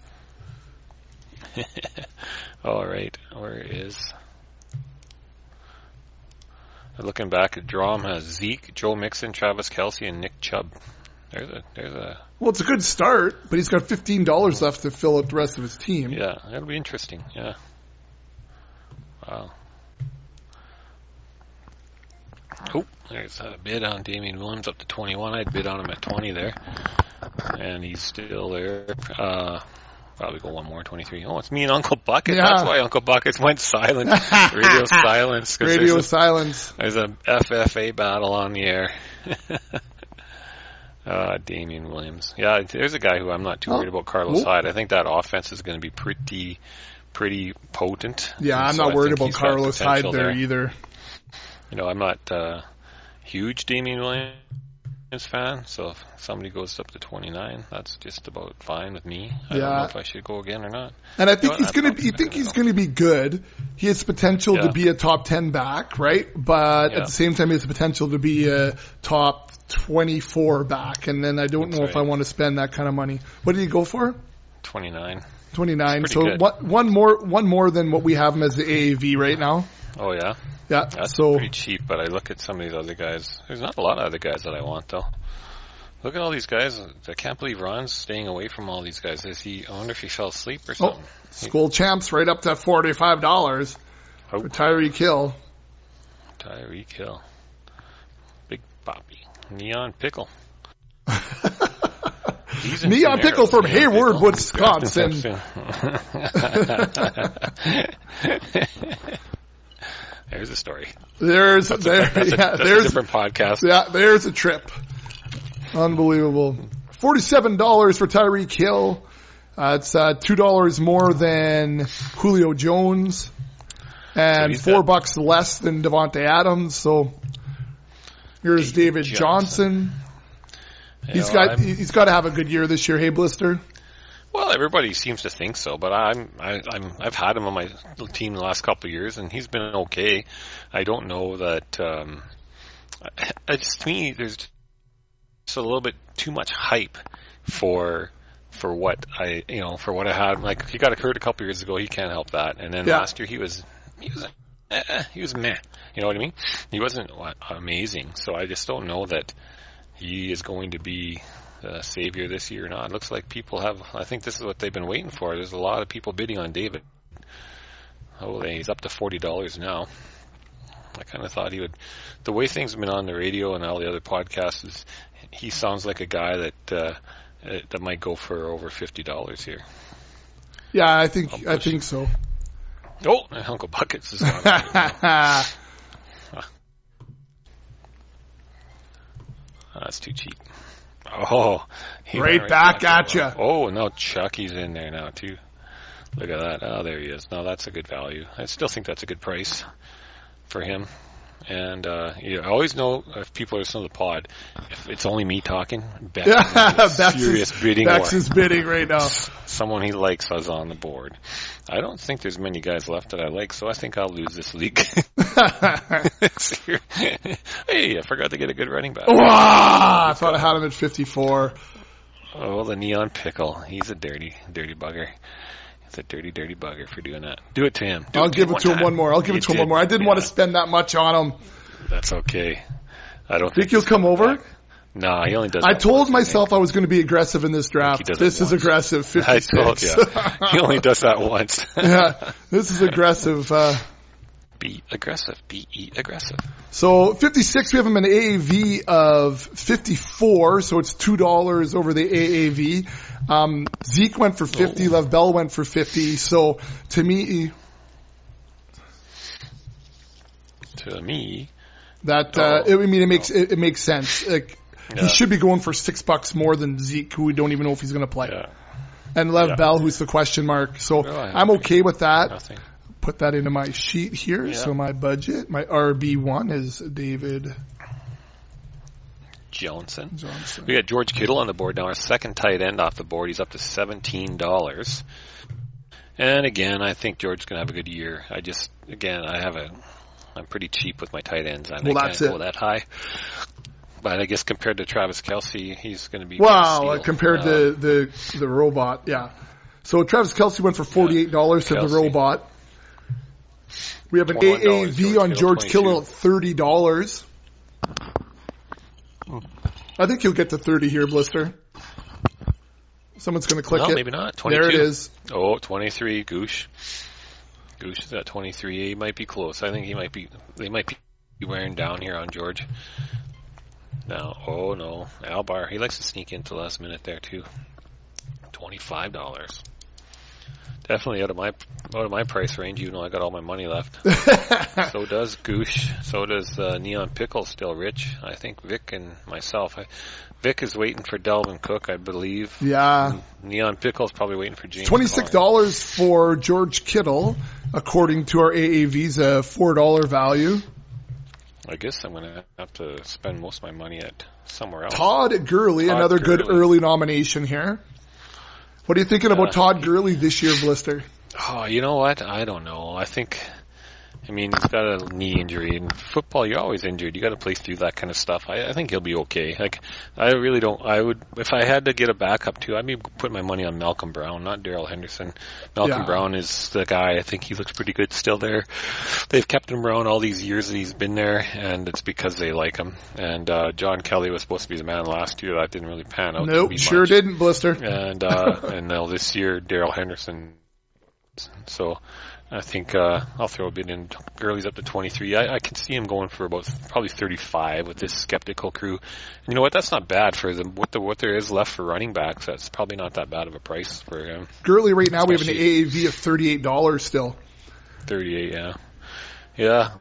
All right, where is? Looking back at Drom has Zeke, Joe Mixon, Travis Kelce, and Nick Chubb. There's a there's a. Well, it's a good start, but he's got fifteen dollars left to fill out the rest of his team. Yeah, that'll be interesting. Yeah. Wow. Oh, there's a bid on Damian Williams up to twenty-one. I'd bid on him at twenty there, and he's still there. Uh, Probably go one more, twenty-three. Oh, it's me and Uncle Bucket. Yeah. That's why Uncle Bucket went silent. Radio silence. Radio there's silence. A, there's a F F A battle on the air. uh, Damian Williams. Yeah, there's a guy who I'm not too worried about, Carlos Hyde. I think that offense is going to be pretty, pretty potent. Yeah, I'm so not worried about Carlos Hyde there, there either. You know, I'm not uh, huge Damian Williams fan, so if somebody goes up to twenty-nine, that's just about fine with me. I yeah. don't know if I should go again or not. And I think you know, he's going to. You think he's going to be good. He has potential yeah. to be a top ten back, right? But yeah. at the same time, he has the potential to be a top twenty-four back. And then I don't that's know right. if I want to spend that kind of money. What did he go for? twenty-nine. twenty-nine. So what, one more, one more than what we have him as the A A V right now. Oh yeah. Yeah, that's so, pretty cheap, but I look at some of these other guys. There's not a lot of other guys that I want, though. Look at all these guys. I can't believe Ron's staying away from all these guys. Is he? I wonder if he fell asleep or something. Oh, School he, Champs right up to forty-five dollars oh. for Tyreek Hill. Tyreek Hill. Big Poppy. Neon Pickle. Neon Pickle from Neon Hayward, Pickle. Wisconsin. There's a story. There's that's there, a, that's yeah, a, that's there's a different podcast. Yeah, there's a trip. Unbelievable. Forty-seven dollars for Tyreek Hill. Uh, it's uh, two dollars more than Julio Jones, and so four got, bucks less than Devontae Adams. So here's David, David Johnson. Johnson. He's know, got I'm, he's got to have a good year this year. Hey, Blister. Well, everybody seems to think so, but I'm I, I'm I've had him on my team the last couple of years, and he's been okay. I don't know that. Um, I just to me, there's just a little bit too much hype for for what I you know for what I had. Like he got hurt a couple of years ago, he can't help that, and then yeah. last year he was he was eh, he was meh. You know what I mean? He wasn't what, amazing, so I just don't know that he is going to be the savior this year or not. It looks like people have, I think this is what they've been waiting for. There's a lot of people bidding on David. Oh, he's up to forty dollars now. I kind of thought he would, the way things have been on the radio and all the other podcasts, is he sounds like a guy that uh, that might go for over fifty dollars here. Yeah, I think I think so. Oh, Uncle Buckets is on. Huh. That's too cheap. Oh, right, right back, back at you. Oh, no, Chucky's in there now too. Look at that. Oh, there he is. No, that's a good value. I still think that's a good price for him. And uh, you always know if people are listening to the pod, if it's only me talking, Beck is serious bidding. Bex is bidding right now. Someone he likes is on the board. I don't think there's many guys left that I like, so I think I'll lose this league. Hey, I forgot to get a good running back. Wow, I thought I had him at fifty-four. Oh, the Neon Pickle. He's a dirty, dirty bugger. It's a dirty, dirty bugger for doing that. Do it to him. Do I'll it give it to him time. one more. I'll give you it to did. him one more. I didn't yeah. want to spend that much on him. That's okay. I don't think, think he'll come over. Back. No, he only does. I told myself I was going to be aggressive in this draft. This is once. aggressive. fifty-six. I told you. He only does that once. Yeah, this is aggressive. Uh, Be aggressive. Be aggressive. So fifty-six, we have him an A A V of fifty-four, so it's two dollars over the A A V. Um, Zeke went for fifty, Oh. Lev Bell went for fifty, so to me, To me, that, uh, Oh. I mean, it makes, it, it makes sense. Like, Yeah. he should be going for six bucks more than Zeke, who we don't even know if he's going to play. yeah, And Lev Yeah. Bell, who's the question mark. So No, I I'm agree. okay with that. nothing. Put that into my sheet here. Yeah. So my budget, my R B one is David Johnson. Johnson. We got George Kittle on the board now. Our second tight end off the board. He's up to seventeen dollars. And again, I think George's going to have a good year. I just, again, I have a, I'm pretty cheap with my tight ends. And Well, I that's can't it. go that high. But I guess compared to Travis Kelce, he's going to be. Wow, a uh, steal. compared Uh, to the the robot, yeah. So Travis Kelce went for forty-eight dollars to the Kelce. robot. We have an twenty-one A A dollars, V George on Kittle, George Kittle twenty-two. at thirty dollars. I think he'll get to thirty here, Blister. Someone's going to click Well, it. maybe not. twenty-two. There it is. Oh, twenty-three. Goosh. Goosh is at twenty-three. He might be close. I think he might be. They might be wearing down here on George. Now, oh no, Albar. He likes to sneak into the last minute there too. Twenty-five dollars. Definitely out of my out of my price range. Even though I got all my money left. So does Goosh. So does uh, Neon Pickle. Still rich. I think Vic and myself. I, Vic is waiting for Delvin Cook, I believe. Yeah. Neon Pickle's probably waiting for James. twenty-six Conner. dollars for George Kittle, according to our A A V's a four dollars value. I guess I'm going to have to spend most of my money at somewhere else. Todd Gurley, Todd another good Gurley. early nomination here. What are you thinking about Uh, Todd Gurley this year, Blister? Oh, you know what? I don't know. I think, I mean, he's got a knee injury. In football, you're always injured. You got to play through that kind of stuff. I, I think he'll be okay. Like, I really don't. I would, if I had to get a backup too, I'd be putting my money on Malcolm Brown, not Darrell Henderson. Malcolm Yeah. Brown is the guy. I think he looks pretty good still there. They've kept him around all these years that he's been there, and it's because they like him. And uh, John Kelly was supposed to be the man last year. That didn't really pan out. to Nope, be sure much. didn't, Blister. And uh, and now this year, Darrell Henderson. So I think uh, I'll throw a bit in. Gurley's up to twenty-three. I, I can see him going for about probably thirty-five with this skeptical crew. And you know what? That's not bad for them. What the what there is left for running backs. That's probably not that bad of a price for him. Gurley right now we have an A Especially- A V of thirty-eight dollars still. thirty-eight. Yeah. Yeah.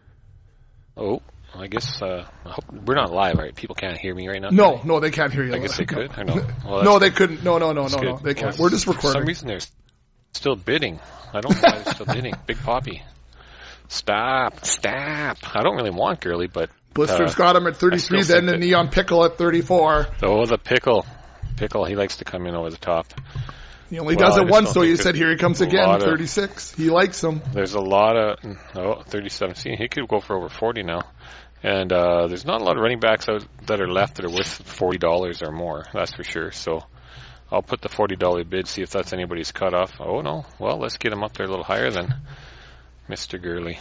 Oh, I guess uh, I hope, we're not live, right? People can't hear me right now. No, no, they can't hear you. I guess they could. Or no. Well, No, that's they couldn't. No, no, no, That's no, no. good. They can't. Well, We're just For some recording. reason, they're still bidding. I don't know why they're still bidding. Big Poppy. Stop. Stop. I don't really want Gurley, but. Blister's uh, got him at thirty-three, I still then the think that- Neon Pickle at thirty-four. Oh, the pickle. Pickle, he likes to come in over the top. He only Well, does I it just once, don't so think you that said here he comes a again, lot of- thirty-six. He likes him. There's a lot of. Oh, thirty-seven. See, he could go for over forty now. And uh, there's not a lot of running backs out that are left that are worth forty dollars or more. That's for sure. So I'll put the forty dollars bid, see if that's anybody's cutoff. Oh, no. Well, let's get him up there a little higher than Mister Gurley.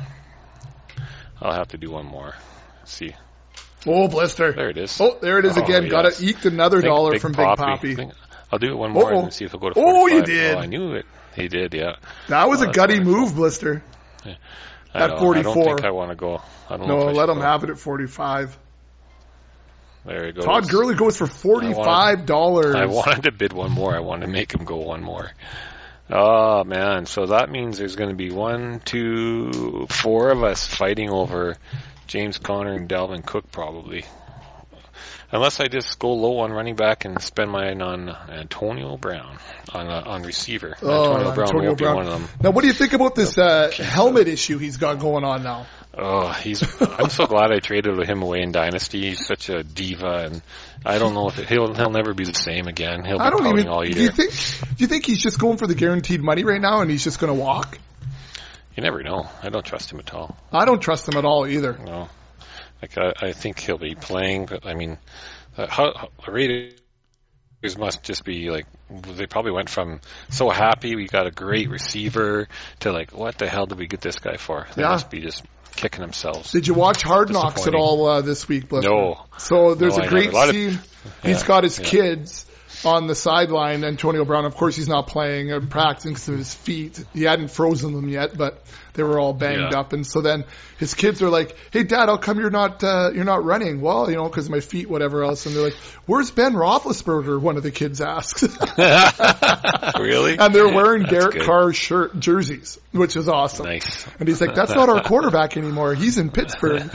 I'll have to do one more. Let's see. Oh, Blister. There it is. Oh, there it is Oh, again. Got yes. it. Eked another Think dollar Big from Big Poppy. Poppy. Think- I'll do it one more Uh-oh. and see if it'll go to Oh, forty-five. you did. Oh, I knew it. He did, yeah. That was Oh, a that's gutty wonderful. move, Blister. I At don't- I forty-four. don't think I want to go. I don't know No, if I let should him go. have it at forty-five. There he goes. Todd Gurley goes for forty-five dollars. I wanted to bid one more. I wanted to make him go one more. Oh, man. So that means there's going to be one, two, four of us fighting over James Conner and Dalvin Cook probably. Unless I just go low on running back and spend mine on Antonio Brown on uh, on receiver. Oh, Antonio Brown Antonio won't Brown. be one of them. Now, what do you think about this uh, helmet issue he's got going on now? Oh, he's. I'm so glad I traded him away in Dynasty. He's such a diva, and I don't know if it, he'll he'll never be the same again. He'll be I don't pouting even. all Do year. you think? Do you think he's just going for the guaranteed money right now, and he's just going to walk? You never know. I don't trust him at all. I don't trust him at all either. No, like I, I think he'll be playing, but I mean, uh, how, how the Raiders must just be like they probably went from so happy we got a great receiver to like what the hell did we get this guy for? They Yeah. must be just kicking themselves. Did you watch Hard Knocks at Disappointing. all uh, this week, Blister? No. So there's No, a I great haven't. A lot of- scene. He's Yeah, got his yeah. kids, on the sideline. Antonio Brown, of course, he's not playing or practicing because of his feet. He hadn't frozen them yet, but they were all banged Yeah. up. And so then his kids are like, "Hey, Dad, how come you're not uh, you're not running?" Well, you know, because of my feet, whatever else. And they're like, "Where's Ben Roethlisberger?" One of the kids asks. Really? And they're wearing That's Derek good. Carr's shirt jerseys, which is awesome. Nice. And he's like, "That's not our quarterback anymore. He's in Pittsburgh."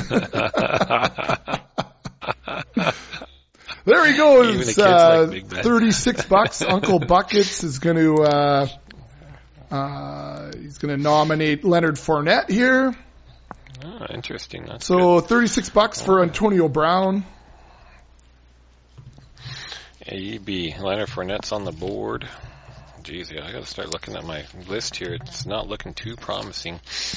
There he Even the goes. kids Uh, like Big Ben. Thirty-six bucks. Uncle Buckets is going to uh, uh, he's going to nominate Leonard Fournette here. Oh, interesting. That's So thirty-six bucks for Antonio Brown. good. A B. Leonard Fournette's on the board. Jeez, yeah, I got to start looking at my list here. It's not looking too promising.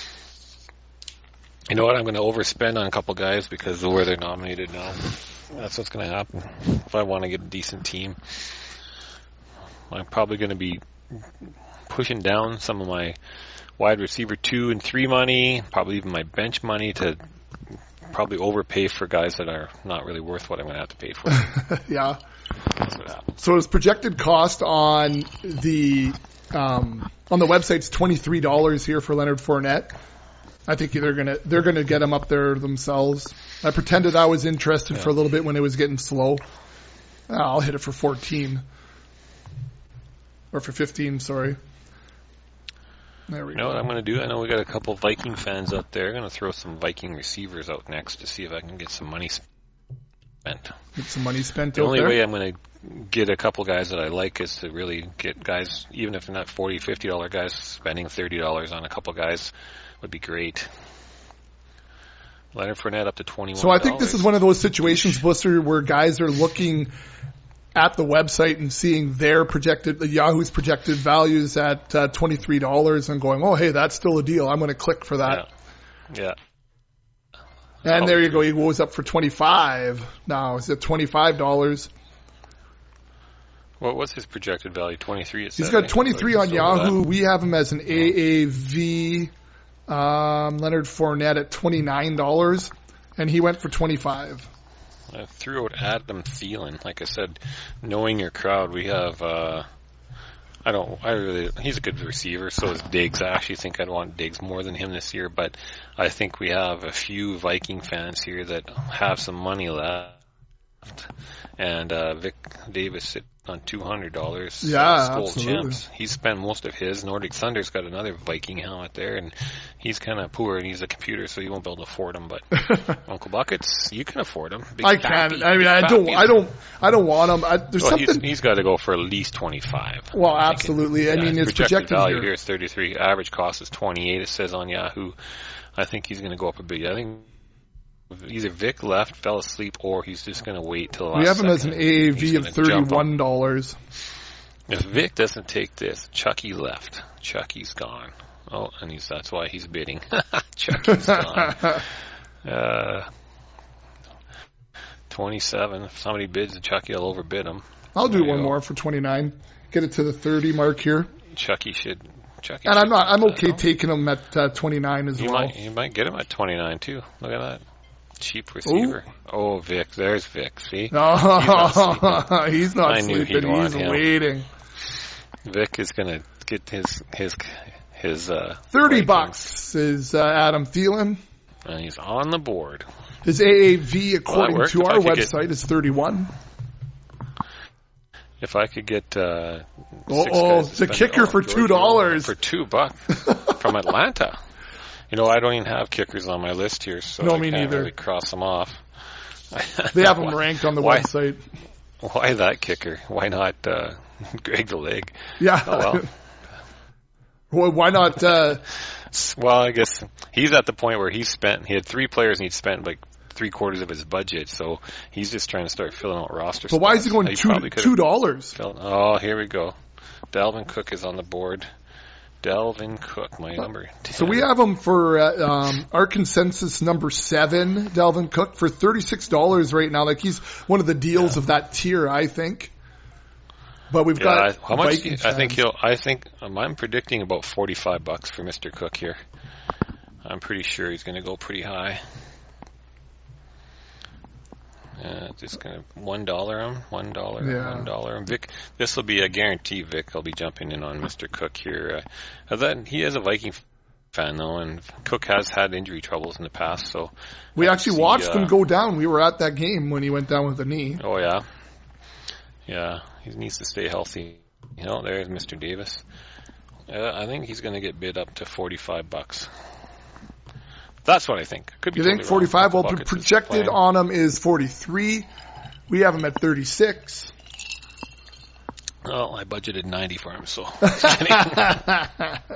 You know what? I'm going to overspend on a couple guys because of where they're nominated now. That's what's going to happen. If I want to get a decent team, I'm probably going to be pushing down some of my wide receiver two and three money, probably even my bench money to probably overpay for guys that are not really worth what I'm going to have to pay for. Yeah. That's what happens. So his projected cost on the um, on the website's twenty-three dollars here for Leonard Fournette. I think they're gonna they're gonna get him up there themselves. I pretended I was interested Yeah. for a little bit when it was getting slow. I'll hit it for fourteen. Or for fifteen, sorry. There we You know go. what I'm going to do? I know we got a couple Viking fans out there. I'm going to throw some Viking receivers out next to see if I can get some money spent. Get some money spent The out only there. way I'm going to get a couple guys that I like is to really get guys, even if they're not forty dollars, fifty dollars guys, spending thirty dollars on a couple guys would be great. Leonard Fournette up to twenty-one dollars. So I think this is one of those situations, Blister, where guys are looking at the website and seeing their projected, Yahoo's projected values at uh, twenty-three dollars and going, oh, hey, that's still a deal. I'm going to click for that. Yeah. Yeah. And there you go. He goes up for twenty-five dollars now. He's at twenty-five dollars. What, what's his projected value? twenty-three. It He's said, got right? twenty-three So on it's over Yahoo. that. We have him as an A A V. Um, Leonard Fournette at twenty-nine dollars. And he went for twenty-five. I threw out Adam Thielen. Like I said, knowing your crowd, we have. Uh, I don't. I really. He's a good receiver. So is Diggs. I actually think I'd want Diggs more than him this year. But I think we have a few Viking fans here that have some money left. And uh, Vic Davis sitting on two hundred dollars. Yeah, uh, Skull absolutely. Champs. He's spent most of his. Nordic Thunder's got another Viking helmet there, and he's kind of poor, and he's a computer, so you won't be able to afford him. But Uncle Buckets, you can afford him. Big I fat can't. piece, I mean, I fat don't. piece. I don't. I don't want him. I, there's Well, he's, something. he's got to go for at least twenty-five. Well, I'm thinking. absolutely. I mean, his it's projected value here. here is thirty-three. Average cost is twenty-eight. It says on Yahoo. I think he's going to go up a bit. I think either Vic left, fell asleep, or he's just going to wait till the last We have him as an second. A A He's V of gonna jump up. thirty-one dollars. If Vic doesn't take this, Chucky left. Chucky's gone. Oh, and he's that's why he's bidding. Chucky's gone. Uh, twenty-seven. If somebody bids, Chucky will overbid him. I'll do There you one go. more for twenty-nine. Get it to the thirty mark here. Chucky should. Chucky. And I'm should not. I'm get that, okay no? taking him at uh, twenty-nine as You well. might. You might get him at twenty-nine too. Look at that. Cheap receiver. Oh, Vic. There's Vic. See? Oh, he's not I knew sleeping. he'd want He's him. waiting. Vic is gonna get his his his uh Thirty rankings, bucks is uh, Adam Thielen. and he's on the board. His A A V, according worked. to If I our could get- website, is thirty-one. If I could get uh, Oh, six oh, guys to the spend- kicker oh, for George two dollars. for two bucks from Atlanta. You know, I don't even have kickers on my list here, so No, I me can't neither. really cross them off. They have him Why- ranked on the why- website. Why that kicker? Why not uh, Greg the Leg? Yeah. Oh, well. Well, why not? Uh, Well, I guess he's at the point where he's spent. He had three players, and he'd spent like three quarters of his budget. So he's just trying to start filling out roster. but why is he spots. going two probably could've two dollars? filled- Oh, here we go. Dalvin Cook is on the board. Dalvin Cook, my number ten. So we have him for uh, um, our consensus number seven, Dalvin Cook, for thirty-six dollars right now. Like he's one of the deals Yeah. of that tier, I think. But we've Yeah, got I, how much? Viking do you- I think fans. he'll. I think um, I'm predicting about forty-five bucks for Mister Cook here. I'm pretty sure he's going to go pretty high. Uh, just kind of one dollar on one dollar, Yeah. one dollar. And Vic, this will be a guarantee. Vic will be jumping in on Mister Cook here. Uh, that he is a Viking fan though, and Cook has had injury troubles in the past. So We I actually see, watched uh, him go down. We were at that game when he went down with the knee. Oh yeah, yeah. He needs to stay healthy. You know, there's Mister Davis. Uh, I think he's going to get bid up to forty-five bucks. That's what I think. Could be You think totally forty-five? wrong. Well, Buckets is projected playing. on him is forty-three. We have him at thirty-six. Oh, I budgeted ninety for him, so. uh,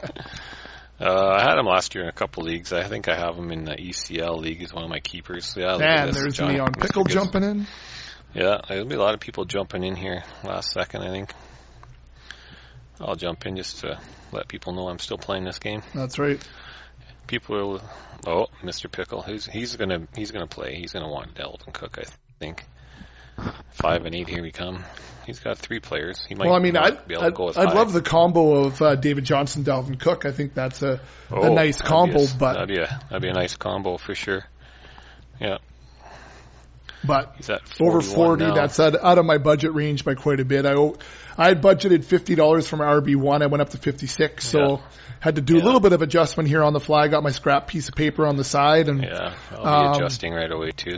I had him last year in a couple leagues. I think I have him in the E C L league. He's one of my keepers. Yeah, look at Man, this. there's John, Leon Mister Pickle Gibbs. jumping in. Yeah, there'll be a lot of people jumping in here last second, I think. I'll jump in just to let people know I'm still playing this game. That's right. People are, oh, Mister Pickle, he's he's gonna he's gonna play. He's gonna want Dalvin Cook, I think. Five and eight, here we come. He's got three players. He might Well, I mean, not I'd, be able to I'd, go with I'd five. love the combo of uh, David Johnson, Dalvin Cook. I think that's a, Oh, a nice that'd combo, be a, but that'd be a that'd be a nice combo for sure. Yeah, but he's at over forty-one forty, now. that's out, out of my budget range by quite a bit. I I had budgeted fifty dollars from R B one. I went up to fifty-six, so Yeah. had to do Yeah. a little bit of adjustment here on the fly. Got my scrap piece of paper on the side, and Yeah, I'll be Um, adjusting right away too.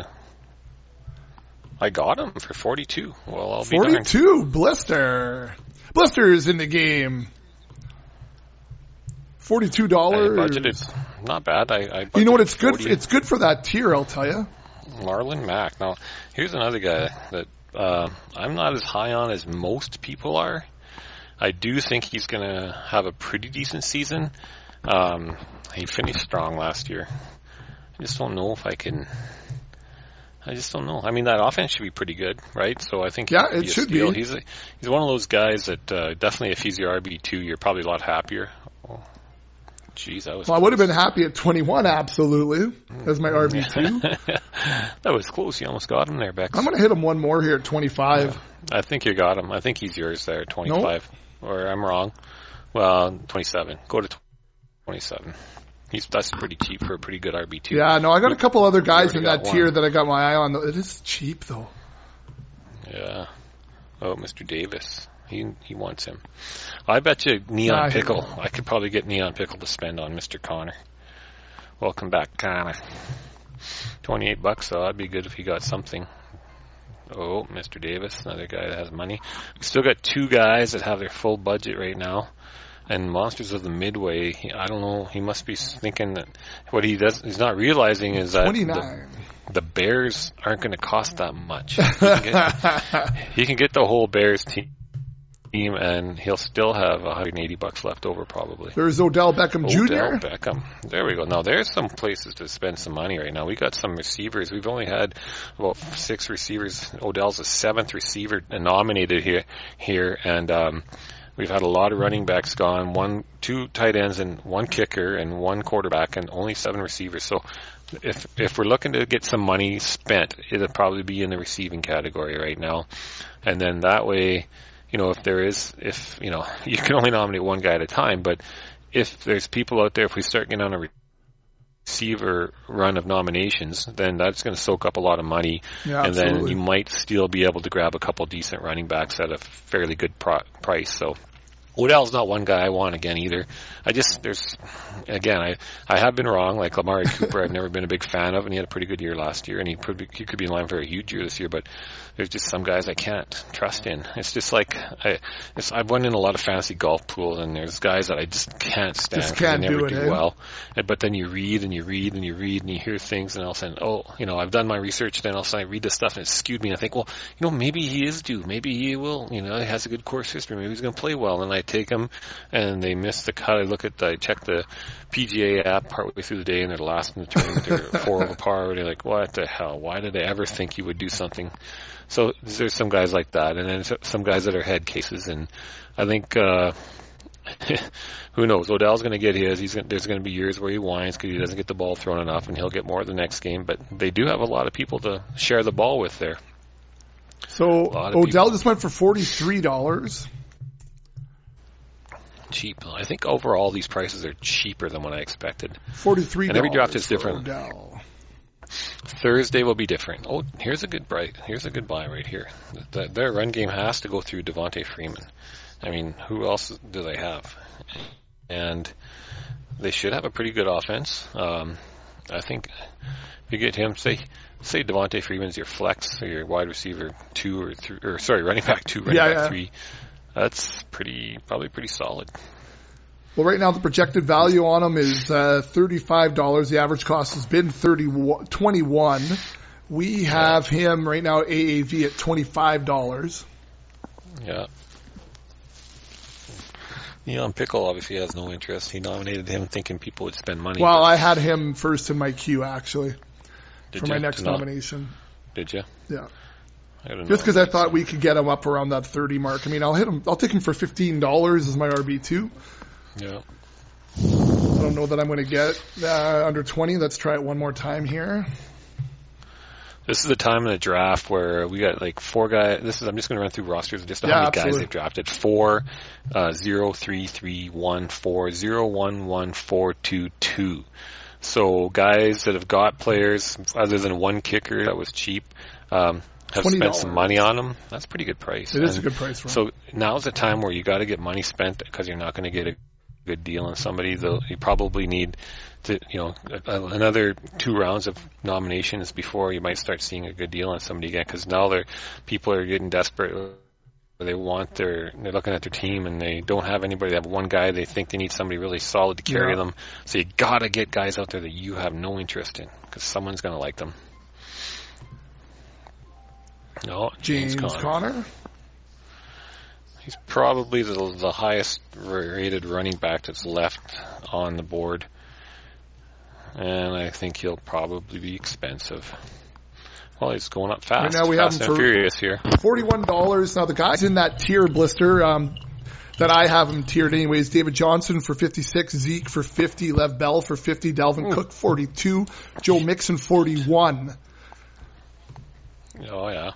I got him for forty-two. Well, I'll be darned. forty-two Blister. Blister is in the game. Forty-two I dollars. budgeted not bad. I, I You know what? budgeted It's good. forty. It's good for that tier, I'll tell you. Marlon Mack. Now, here's another guy that uh, I'm not as high on as most people are. I do think he's going to have a pretty decent season. Um, he finished strong last year. I just don't know if I can. I just don't know. I mean, that offense should be pretty good, right? So I think Yeah, he could it be a should steal. be. He's a, he's one of those guys that uh, definitely, if he's your R B two, you're probably a lot happier. Oh, jeez, that was. Well, I would have close. been happy at twenty-one, absolutely, as my R B two. That was close. You almost got him there, Bex. I'm going to hit him one more here at twenty-five. I think you got him. I think he's yours there, twenty-five. Or I'm wrong. Well, twenty-seven. Go to twenty-seven. He's that's pretty cheap for a pretty good R B two. Yeah, no, I got a couple other guys already in that got tier one. that I got my eye on. It is cheap, though. Yeah. Oh, Mister Davis. He he wants him. I bet you Neon Nah, he Pickle. won't. I could probably get Neon Pickle to spend on Mister Connor. Welcome back, Connor. Twenty-eight bucks, though. That'd be good if he got something. Oh, Mister Davis, another guy that has money. We still got two guys that have their full budget right now. And Monsters of the Midway, he, I don't know, he must be thinking that what he does, he's not realizing is that twenty-nine. the, the Bears aren't going to cost that much. He can, get, he can get the whole Bears team, and he'll still have one hundred eighty bucks left over probably. There's Odell Beckham Junior Odell Beckham. There we go. Now there's some places to spend some money right now. We got some receivers. We've only had about six receivers. Odell's the seventh receiver nominated here, here, and um, we've had a lot of running backs gone. One, two tight ends, and one kicker, and one quarterback, and only seven receivers. So if if we're looking to get some money spent, it'll probably be in the receiving category right now, and then that way. You know, if there is, if, you know, you can only nominate one guy at a time, but if there's people out there, if we start getting on a receiver run of nominations, then that's going to soak up a lot of money. Yeah, and then absolutely. you might still be able to grab a couple decent running backs at a fairly good pro- price. So Odell's not one guy I want again either. I just, there's, again, I, I have been wrong. Like Amari Cooper, I've never been a big fan of, and he had a pretty good year last year, and he could be, he could be in line for a huge year this year, but there's just some guys I can't trust in. It's just like, I, it's, I've won in a lot of fantasy golf pools, and there's guys that I just can't stand. Just 'cause can't they never do it, do eh? well. And, but then you read, and you read, and you read, and you hear things, and all of a sudden, oh, you know, I've done my research, then all of a sudden I read this stuff, and it's skewed me, and I think, well, you know, maybe he is due. Maybe he will, you know, he has a good course history. Maybe he's going to play well, and I take him, and they miss the cut. I look at, I check the P G A app partway through the day, and they're last in the tournament. They're four over par. They're like, what the hell? Why did I ever think you would do something? So there's some guys like that, and then some guys that are head cases. And I think, uh, who knows? Odell's going to get his. He's gonna, there's going to be years where he whines because he doesn't get the ball thrown enough, and he'll get more the next game. But they do have a lot of people to share the ball with there. So lot of Odell people. just went for forty-three dollars. Cheap. I think overall these prices are cheaper than what I expected. Forty-three. And every draft is different. Odell. Thursday will be different. Oh, here's a good bright. Here's a good buy right here. The, their run game has to go through Devontae Freeman. I mean, who else do they have? And they should have a pretty good offense. Um, I think if you get him, say say Devontae Freeman's your flex or your wide receiver two or three, or sorry, running back two, running yeah, back yeah. three. That's pretty probably pretty solid. Well, right now the projected value on him is uh, thirty-five dollars. The average cost has been thirty twenty-one. We have him right now A A V at twenty-five dollars. Yeah. Elon Pickle obviously has no interest. He nominated him thinking people would spend money. Well, I had him first in my queue actually Did for you? my next To not- nomination. Did you? Yeah. I don't know. Just because I thought we could get him up around that thirty mark. I mean, I'll hit him. I'll take him for fifteen dollars as my R B two. Yeah. I don't know that I'm going to get uh, under twenty. Let's try it one more time here. This is the time in the draft where we got like four guys. This is I'm just going to run through rosters of just Yeah, how many absolutely. guys they've drafted. Four, uh, zero, three, three, one, four, zero, one, one, four, two, two. So guys that have got players other than one kicker that was cheap um, have twenty dollars. spent some money on them. That's a pretty good price. It is a And good price for him. So now's the time where you got to get money spent because you're not going to get a good deal on somebody. Though you probably need to, you know, a- another two rounds of nominations before you might start seeing a good deal on somebody again. Because now they're people are getting desperate. They want their they're looking at their team and they don't have anybody. They have one guy. They think they need somebody really solid to carry Yeah. them. So you got to get guys out there that you have no interest in because someone's going to like them. No, James, James Conner. Conner. He's probably the, the highest rated running back that's left on the board. And I think he'll probably be expensive. Well, he's going up fast. Right now we have fast him and for- furious here. forty-one dollars. Now the guys in that tier blister um, that I have him tiered anyways, David Johnson for fifty-six, Zeke for fifty, Lev Bell for fifty, Dalvin Cook forty-two, Joe Mixon forty-one. Oh, yeah.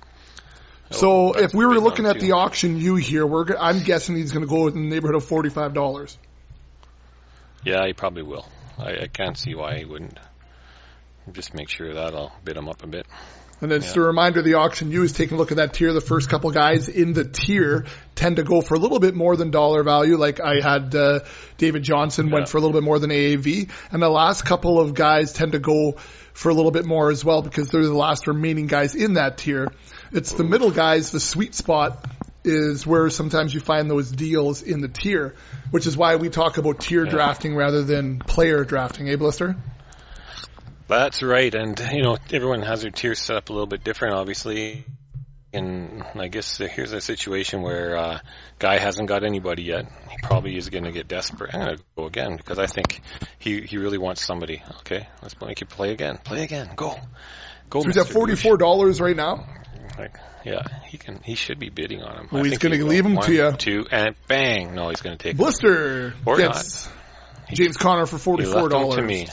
So Oh, that's if we were big looking one, at too. the auction U here, we're go- I'm guessing he's going to go in the neighborhood of forty-five dollars. Yeah, he probably will. I, I can't see why he wouldn't. Just make sure that I'll bid him up a bit. And then just Yeah. a reminder, the auction U is taking a look at that tier. The first couple guys in the tier tend to go for a little bit more than dollar value. Like I had uh, David Johnson went Yeah. for a little bit more than A A V. And the last couple of guys tend to go for a little bit more as well because they're the last remaining guys in that tier. It's the middle guys, the sweet spot is where sometimes you find those deals in the tier, which is why we talk about tier Yeah. drafting rather than player drafting. Eh, Blister? That's right, and you know everyone has their tiers set up a little bit different, obviously. And I guess here's a situation where uh, guy hasn't got anybody yet. He probably is going to get desperate. I'm going to go again because I think he he really wants somebody. Okay, let's make you play again. Play again. Go, go. So he's at Mister forty-four dollars right now. Douche. Like, yeah, he can. He should be bidding on him. Well, I he's think gonna he will. leave him One, to ya. Two and bang. No, he's going to take. Blister Or gets James Conner for He forty-four left him dollars. to me.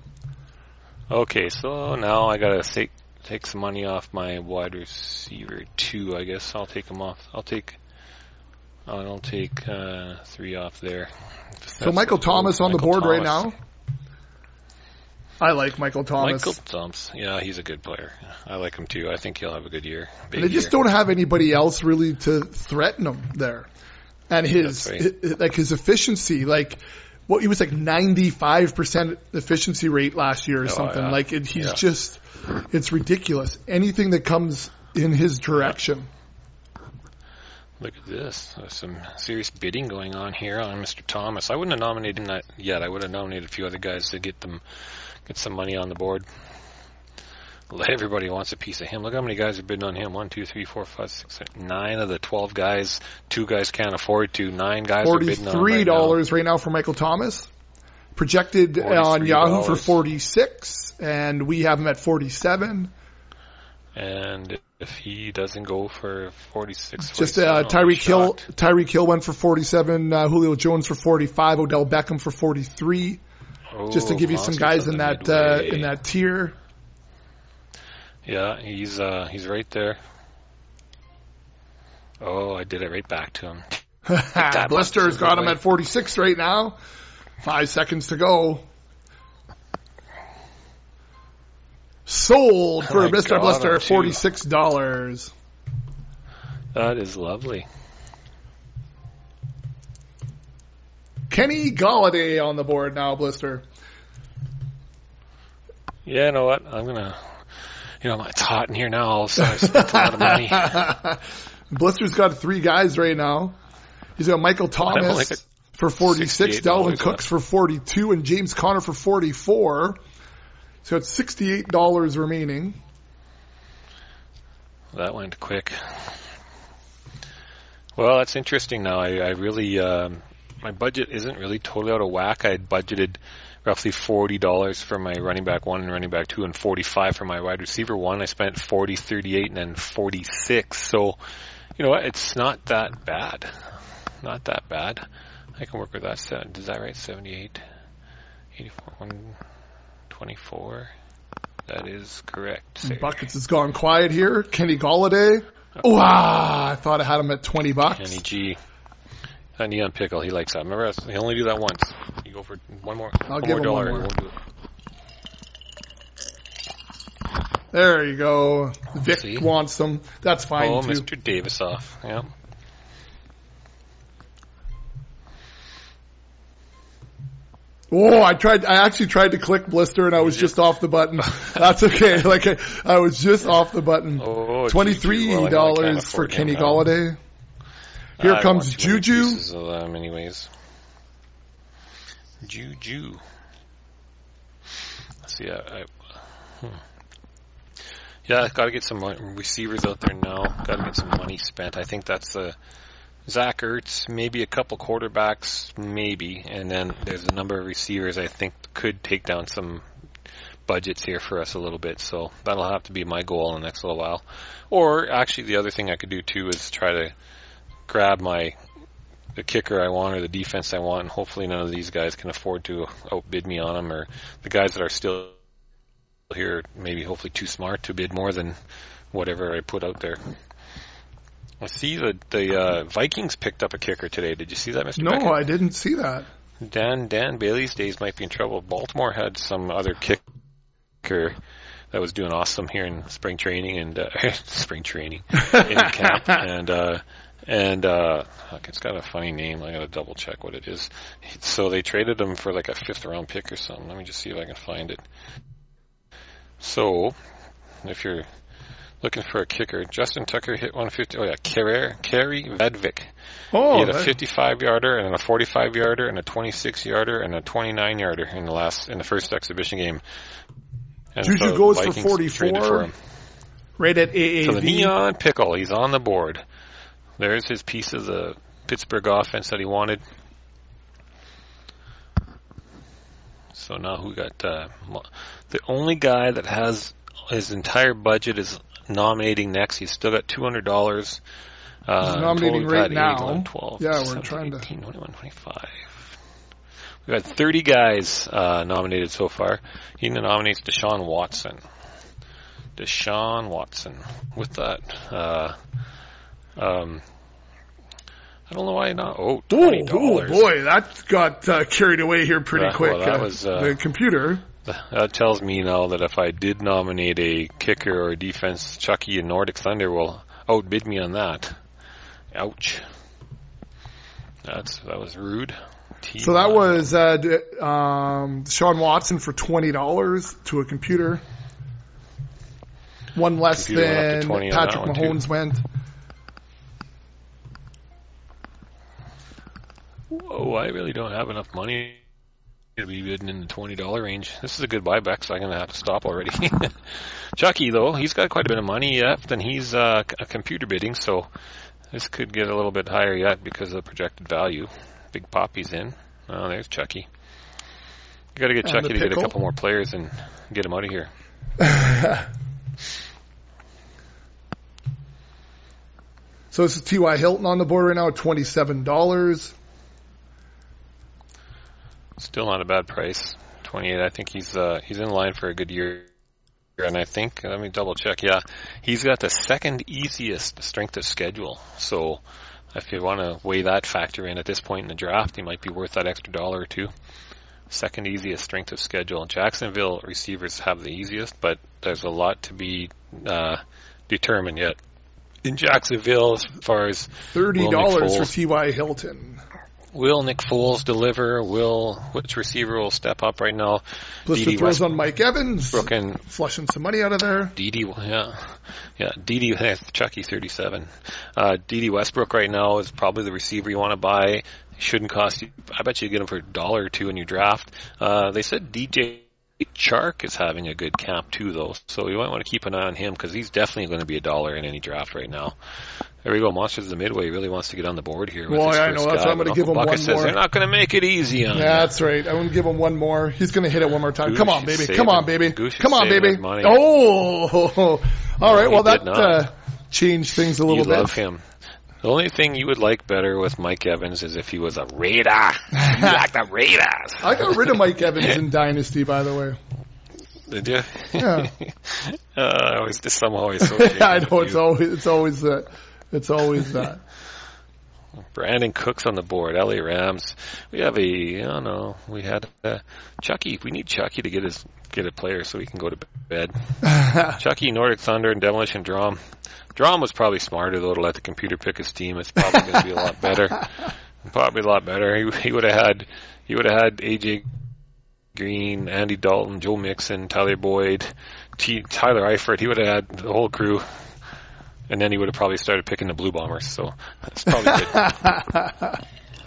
Okay, so now I gotta take take some money off my wide receiver two. I guess I'll take him off. I'll take. I'll take uh, three off there. So That's Michael what- Thomas on the Michael board right Thomas. now. I like Michael Thomas. Michael Thomas, yeah, he's a good player. I like him too. I think he'll have a good year. Big And they just year. don't have anybody else really to threaten him there. And his, That's right. hi- like his efficiency, like what he was like ninety-five percent efficiency rate last year or Oh, something. yeah. Like it, he's Yeah. just, it's ridiculous. Anything that comes in his direction. Look at this. There's some serious bidding going on here on Mister Thomas. I wouldn't have nominated him that yet. I would have nominated a few other guys to get them, get some money on the board. Everybody wants a piece of him. Look how many guys are bidding on him. One, two, three, four, five, six, seven, nine of the twelve guys. Two guys can't afford to. Nine guys are bidding on him Forty-three right now. dollars right now for Michael Thomas. Projected on forty-three Yahoo dollars for forty-six, and we have him at forty-seven. And if he doesn't go for forty-six, Just forty-seven, uh, I'll be Tyreek Hill. shocked. Tyreek Hill went for forty-seven. Uh, Julio Jones for forty-five. Odell Beckham for forty-three. Oh, Just to give you some Haas guys is in on that the uh, midway. in that tier. Yeah, he's uh he's right there. Oh, I did it right back to him. that Blister's much. got him at forty-six right now. Five seconds to go. Sold for I Mister got Blister, him, too. forty-six dollars. That is lovely. Kenny Golladay on the board now, Blister. Yeah, you know what? I'm gonna, you know, it's hot in here now. All of a sudden, I spent a lot of money. Blister's got three guys right now. He's got Michael Thomas like for forty-six, sixty-eight dollars Dalvin Cooks for forty-two, and James Conner for forty-four. So it's sixty-eight dollars remaining. That went quick. Well, that's interesting now. I, I really, um, my budget isn't really totally out of whack. I had budgeted roughly forty dollars for my running back one and running back two, and forty-five for my wide receiver one. I spent forty, thirty-eight, and then forty-six. So, you know what? It's not that bad. Not that bad. I can work with that. Is that right? seventy-eight, eighty-four, one twenty-four. That is correct. Sir. Buckets has gone quiet here. Kenny Golladay. Wow, I thought I had him at twenty bucks. Kenny G. That Neon Pickle, he likes that. Remember, he only do that once. You go for one more, I'll one give more him dollar. one more. He won't do it. There you go. Vic See? wants them. That's fine Oh, too. Mister Davis off. Yeah. Oh, I tried. I actually tried to click Blister, and I was just off the button. That's okay. Like I, I was just off the button. Oh, Twenty-three Juju. Well, I dollars can't for afford Kenny him now. Golladay. Here I comes want too many Juju. pieces of them anyways. Juju. See, I, I hmm. yeah, I've got to get some receivers out there now. Got to get some money spent. I think that's the Zach Ertz, maybe a couple quarterbacks, maybe, and then there's a number of receivers I think could take down some budgets here for us a little bit. So that'll have to be my goal in the next little while. Or actually, the other thing I could do too is try to grab my the kicker I want or the defense I want, and hopefully none of these guys can afford to outbid me on them, or the guys that are still here maybe hopefully too smart to bid more than whatever I put out there. I see that the uh, Vikings picked up a kicker today. Did you see that, Mister No, Beckett? I didn't see that. Dan Dan Bailey's days might be in trouble. Baltimore had some other kicker that was doing awesome here in spring training and uh, spring training in camp, and uh, and uh, fuck, it's got a funny name. I got to double check what it is. So they traded him for like a fifth round pick or something. Let me just see if I can find it. So if you're looking for a kicker, Justin Tucker hit one fifty. Oh yeah, Kerry Kerry Vedvik. Oh, He had a that- fifty-five yarder and a forty-five yarder and a twenty-six yarder and a twenty-nine yarder in the last in the first exhibition game. And Juju so the goes for Vikings forty-four. traded for him. right at A A V. So the Neon Pickle, he's on the board. There's his piece of the Pittsburgh offense that he wanted. So now who got uh, mo- the only guy that has his entire budget is nominating next. He's still got two hundred dollars. Uh, He's nominating total, right we've had now. eight, eleven, twelve, Yeah, we're seventeen, trying to- eighteen, twenty-one, twenty-five. We've had thirty guys uh, nominated so far. He nominates Deshaun Watson. Deshaun Watson. With that, uh, um, I don't know why not. Oh, twenty Oh, dollars. oh boy, that got uh, carried away here pretty That- quick. well, that uh, was, uh, the computer. That tells me now that if I did nominate a kicker or a defense, Chucky and Nordic Thunder will outbid me on that. Ouch. That's that was rude. T- So that was uh, d- um, Deshaun Watson for twenty dollars to a computer. One less Computer went up to than twenty on Patrick that one, too. Mahomes went. Whoa, I really don't have enough money to be bidding in the twenty dollar range. This is a good buyback, so I'm going to have to stop already. Chucky, though, he's got quite a bit of money yet, and he's uh, c- computer bidding, so this could get a little bit higher yet because of the projected value. Big Poppy's in. Oh, there's Chucky. You got to get And Chucky the to get a pickle. couple more players and get him out of here. So this is T Y. Hilton on the board right now at twenty-seven dollars. Still not a bad price. twenty-eight. I think he's uh, he's in line for a good year. And I think, let me double check. Yeah, he's got the second easiest strength of schedule. So if you want to weigh that factor in at this point in the draft, he might be worth that extra dollar or two. second easiest strength of schedule. Jacksonville receivers have the easiest, but there's a lot to be uh, determined yet. In Jacksonville, as far as thirty Will dollars Nick for Foles- T Y. Hilton. Will Nick Foles deliver? Will which receiver will step up right now? Blister Dede throws Westbrook on Mike Evans. and Flushing some money out of there. Dede, yeah, yeah, Dede, Chucky thirty-seven. Uh, Dede Westbrook right now is probably the receiver you want to buy. Shouldn't cost you. I bet you get him for a dollar or two in your draft. Uh, they said D J Chark is having a good camp too, though, so you might want to keep an eye on him because he's definitely going to be a dollar in any draft right now. There we go. Monsters of the Midway really wants to get on the board here. With Well, his I first know. That's guy, why I'm going but to give him Uncle one Bucket says more. they're not going to make it easy on Yeah, you. that's right. I'm going to give him one more. He's going to hit it one more time. Goosh Come on, is baby. saving- Come on, baby. Goosh is Come on, saving baby. his money. Oh, all right. he Well, that did not. uh, changed things a little You bit. love him. The only thing you would like better with Mike Evans is if he was a Raider. You like the Raiders. I got rid of Mike Evans in Dynasty, by the way. Did you? Yeah. uh, I was just somehow associated I with know it's you. always it's always that. It's always that. Brandon Cooks on the board. L A Rams. We have a, I don't know, we had uh, Chucky. We need Chucky to get his get a player so he can go to bed. Chucky, Nordic Thunder, and Demolition Drum. Drum was probably smarter, though, to let the computer pick his team. It's probably going to be a lot better. Probably a lot better. He, he would have had, he would have had A J Green, Andy Dalton, Joe Mixon, Tyler Boyd, T, Tyler Eifert. He would have had the whole crew. And then he would have probably started picking the Blue Bombers, so that's probably good.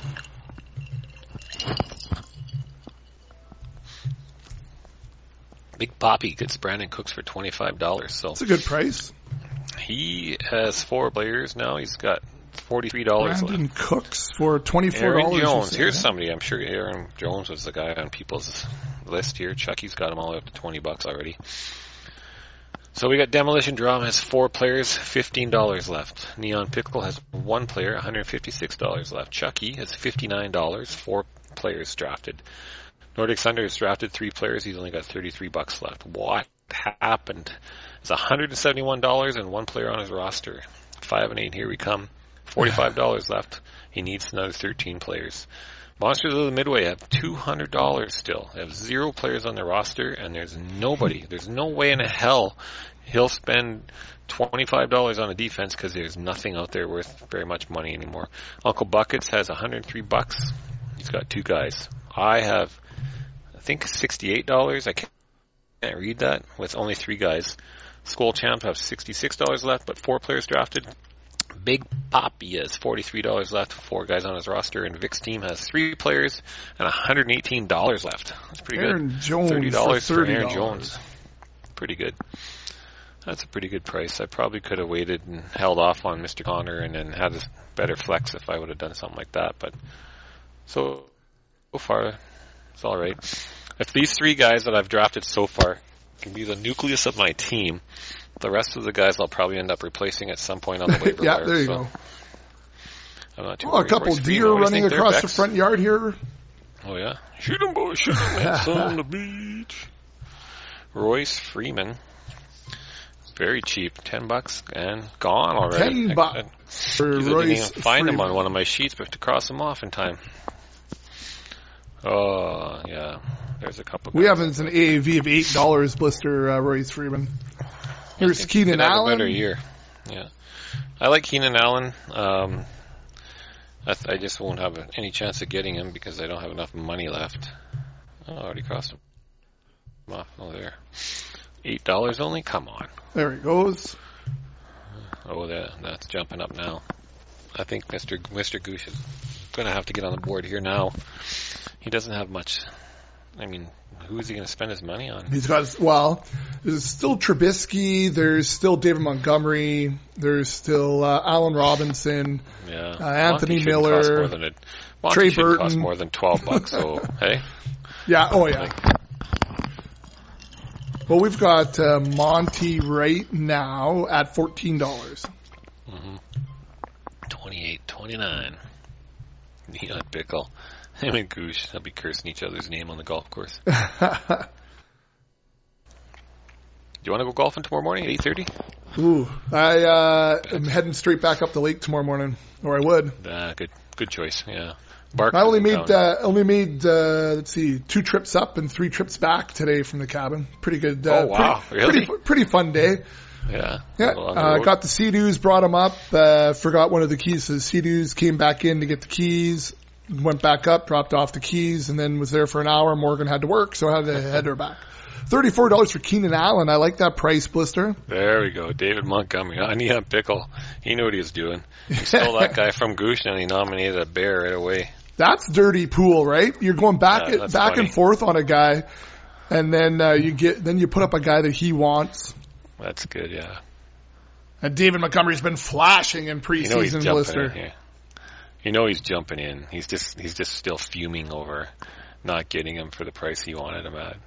Big Poppy gets Brandon Cooks for twenty-five dollars, so It's a good price. he has four players now. He's got forty-three dollars Brandon left. Cooks for twenty-four Aaron dollars. Jones. Here's somebody. I'm sure Aaron Jones was the guy on people's list here. Chucky's got him all the way up to twenty bucks already. So we got Demolition Drum has four players, fifteen dollars left. Neon Pickle has one player, one hundred fifty-six dollars left. Chucky has fifty-nine dollars, four players drafted. Nordic Thunder has drafted three players. He's only got thirty-three bucks left. What happened? It's one hundred seventy-one dollars and one player on his roster. Five and eight, here we come. forty-five dollars left. He needs another thirteen players. Monsters of the Midway have two hundred dollars still. They have zero players on their roster, and there's nobody. There's no way in hell he'll spend twenty-five dollars on a defense because there's nothing out there worth very much money anymore. Uncle Buckets has one hundred three bucks. He's got two guys. I have, I think, sixty-eight dollars. I can't read that with only three guys. Skull Champ have sixty-six dollars left, but four players drafted. Big Poppy has forty-three dollars left, four guys on his roster, and Vic's team has three players and one hundred eighteen dollars left. That's pretty Aaron good. Jones thirty dollars for for thirty dollars. Aaron Jones. Pretty good. That's a pretty good price. I probably could have waited and held off on Mister Connor and then had a better flex if I would have done something like that. But so, so far, it's all right. If these three guys that I've drafted so far can be the nucleus of my team, the rest of the guys I'll probably end up replacing at some point on the waiver Yeah, wire. there you so go. I'm not too Oh, a worried. couple Royce deer Freeman, what do you running think there, across the Bex? front yard here. Oh yeah, shoot 'em, boys, shoot 'em. It's on the beach. Royce Freeman, very cheap, ten bucks and gone already. Ten I- bucks I- for I didn't Royce even find him Freeman. on one of my sheets, but to cross him off in time. Oh yeah, there's a couple. We guys. have an A A V of eight dollars. Blister uh, Royce Freeman. Here's He Keenan could have Allen. A better year. Yeah, I like Keenan Allen. Um, I, th- I just won't have any chance of getting him because I don't have enough money left. Oh, I already crossed him off. Oh, there. Eight dollars only? Come on. There he goes. Oh, that that's jumping up now. I think Mister Mister Goosh is going to have to get on the board here now. He doesn't have much. I mean, who is he going to spend his money on? He's got, well, there's still Trubisky, there's still David Montgomery, there's still uh, Allen Robinson, Yeah, uh, Anthony Monty shouldn't cost Miller, more than a, Monty Trey shouldn't cost Burton. more than twelve bucks. So hey, yeah, oh yeah. Well, we've got uh, Monty right now at fourteen dollars. mm-hmm. twenty-eight, twenty-nine. Neon Pickle. Him and Goosh, they'll be cursing each other's name on the golf course. Do you want to go golfing tomorrow morning at eight thirty? Ooh, I uh, am heading straight back up the lake tomorrow morning, or I would. Ah, good, good choice. Yeah, Bark I only was in made town. uh, only made uh, let's see, two trips up and three trips back today from the cabin. Pretty good. Uh, Oh, wow. pretty, Really? Pretty, pretty fun day. Yeah. Yeah, On the uh, road. got the Sea-Doos, brought them up, uh, forgot one of the keys. So the Sea-Doos came back in to get the keys, went back up, dropped off the keys, and then was there for an hour. Morgan had to work, so I had to head her back. thirty-four dollars for Keenan Allen. I like that price, Blister. There we go. David Montgomery. I need a pickle. He knew what he was doing. He stole that guy from Gooch and he nominated a bear right away. That's dirty pool, right? You're going back Yeah, that's back funny. and forth on a guy, and then uh, you get then you put up a guy that he wants. That's good, yeah. And David Montgomery's been flashing in You know he's preseason, jumping Blister. in here. You know he's jumping in. He's just he's just still fuming over not getting him for the price he wanted him at.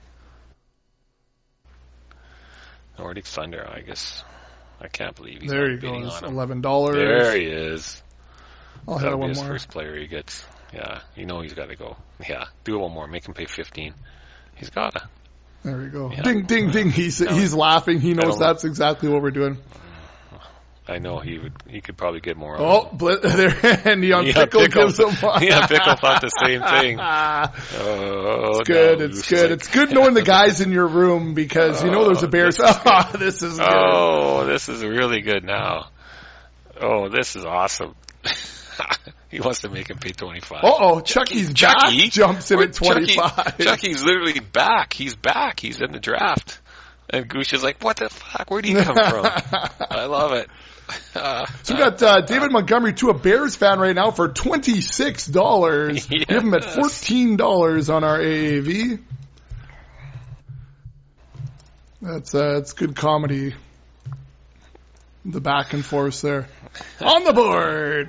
Nordic Thunder, I guess. I can't believe he's There not he bidding goes, on him. eleven dollars. There he is. I'll hit That'll it be one his more. first player he gets. Yeah, you know he's got to go. Yeah, do it one more. Make him pay fifteen. He's gotta. There we go. Yeah. Ding, ding, ding. He's No. he's laughing. He knows don't- that's exactly what we're doing. I know he would. He could probably get more. Oh, blit, there, and Neon Neon Pickle, Pickle. gives him one. Neon Pickle thought the same thing. Ah, Oh, it's good. no, It's Goose good. like- It's good knowing the guys in your room because you know there's a Oh, Bears. this is Oh, this is good. Oh, this is really good now. Oh, this is awesome. He wants to make him pay twenty-five. Uh oh, Chucky's back. Chucky Jumps in Wait, at twenty-five. Chucky, Chucky's literally back. He's back. He's in the draft. And Gooch is like, what the fuck? Where do you come from? I love it. Uh, So we got uh, David Montgomery to a Bears fan right now for twenty-six dollars. Yes. We have him at fourteen dollars on our A A V. That's uh, that's good comedy. The back and forth there. On the board.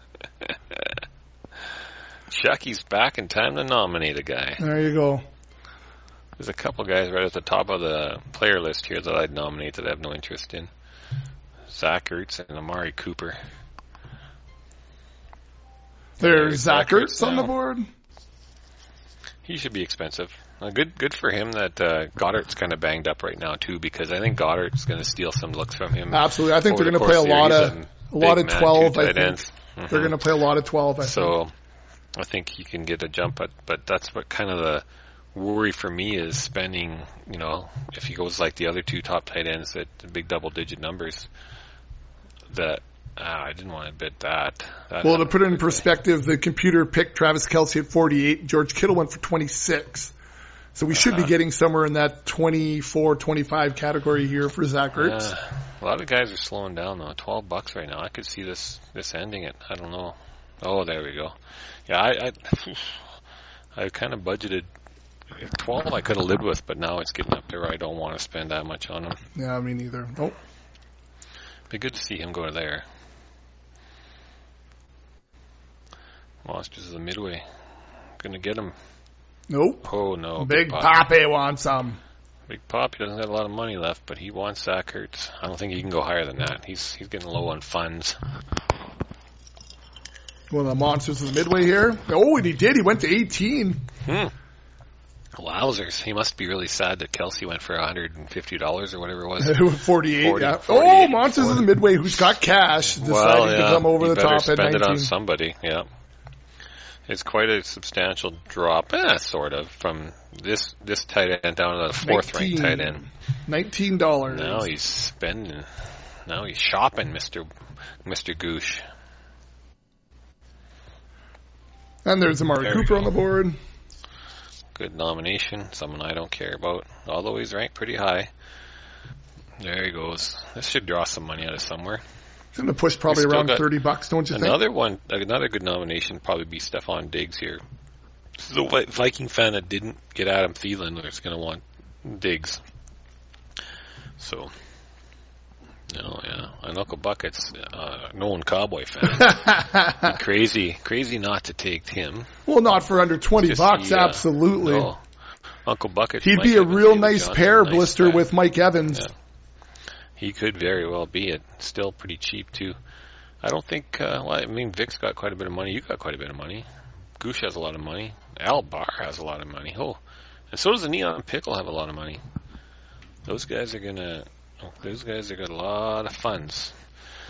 Chucky's back in time to nominate a guy. There you go. There's a couple guys right at the top of the player list here that I'd nominate that I have no interest in. Zach Ertz and Amari Cooper. There's Zach Zach Ertz Ertz on the now. board. He should be expensive. Uh, good, good for him that uh, Goddard's kind of banged up right now too, because I think Goddard's going to steal some looks from him. Absolutely. I think over they're the going to play a course lot series of and a lot big of man, twelve. two I tight think ends. Mhm. they're going to play a lot of twelve. I think. So I think he can get a jump at, but that's what kind of the worry for me is spending, you know, if he goes like the other two top tight ends at big double digit numbers, that ah, I didn't want to bet that. that Well, to put it in perspective, the computer picked Travis Kelce at forty-eight. George Kittle went for twenty-six. So we should be Uh-huh. getting somewhere in that twenty-four, twenty-five category here for Zach Ertz. Uh, a lot of guys are slowing down though. Twelve bucks right now. I could see this this ending it. I don't know. Oh, there we go. Yeah, I I, I kind of budgeted twelve. I could have lived with, but now it's getting up there where I don't want to spend that much on him. Yeah, me neither. Nope. Be good to see him go there. Monsters of the Midway. Gonna get him. Nope. Oh no, Big Pop. Papi wants some. Big Pop. He doesn't have a lot of money left, but he wants Zach Ertz. I don't think he can go higher than that. He's he's getting low on funds. One of the monsters of the Midway here. Oh, and he did. He went to eighteen. Hmm. Wowzers. He must be really sad that Kelsey went for one hundred fifty dollars or whatever it was. forty-eight, forty, yeah. forty-eight, Oh, monsters of the Midway who's got cash deciding Well, yeah, to come over you the better top at spend it on nineteen. somebody. Yeah, it's quite a substantial drop, eh, sort of, from this this tight end down to the fourth ranked tight end. nineteen dollars. Now he's spending. Now he's shopping, Mister Mister Goosh. And there's Amari There we Cooper go. on the board. Good nomination. Someone I don't care about, although he's ranked pretty high. There he goes. This should draw some money out of somewhere. He's going to push probably still around got thirty bucks, don't you think? Another one, another good nomination would probably be Stephon Diggs here. This is a Vi- Viking fan that didn't get Adam Thielen is going to want Diggs. So, no, yeah, and Uncle Bucket's uh, known Cowboy fan. crazy, crazy not to take him. Well, not for under twenty Just bucks, he, uh, absolutely. No. Uncle Bucket. He'd Mike be a Evans, real David nice Johnson, pair, nice Blister, guy. with Mike Evans. Yeah. He could very well be it. Still pretty cheap too. I don't think. Uh, well, I mean, Vic's got quite a bit of money. You got quite a bit of money. Goosh has a lot of money. Al Barr has a lot of money. Oh, and so does the Neon Pickle have a lot of money. Those guys are gonna. Oh, those guys have got a lot of funds.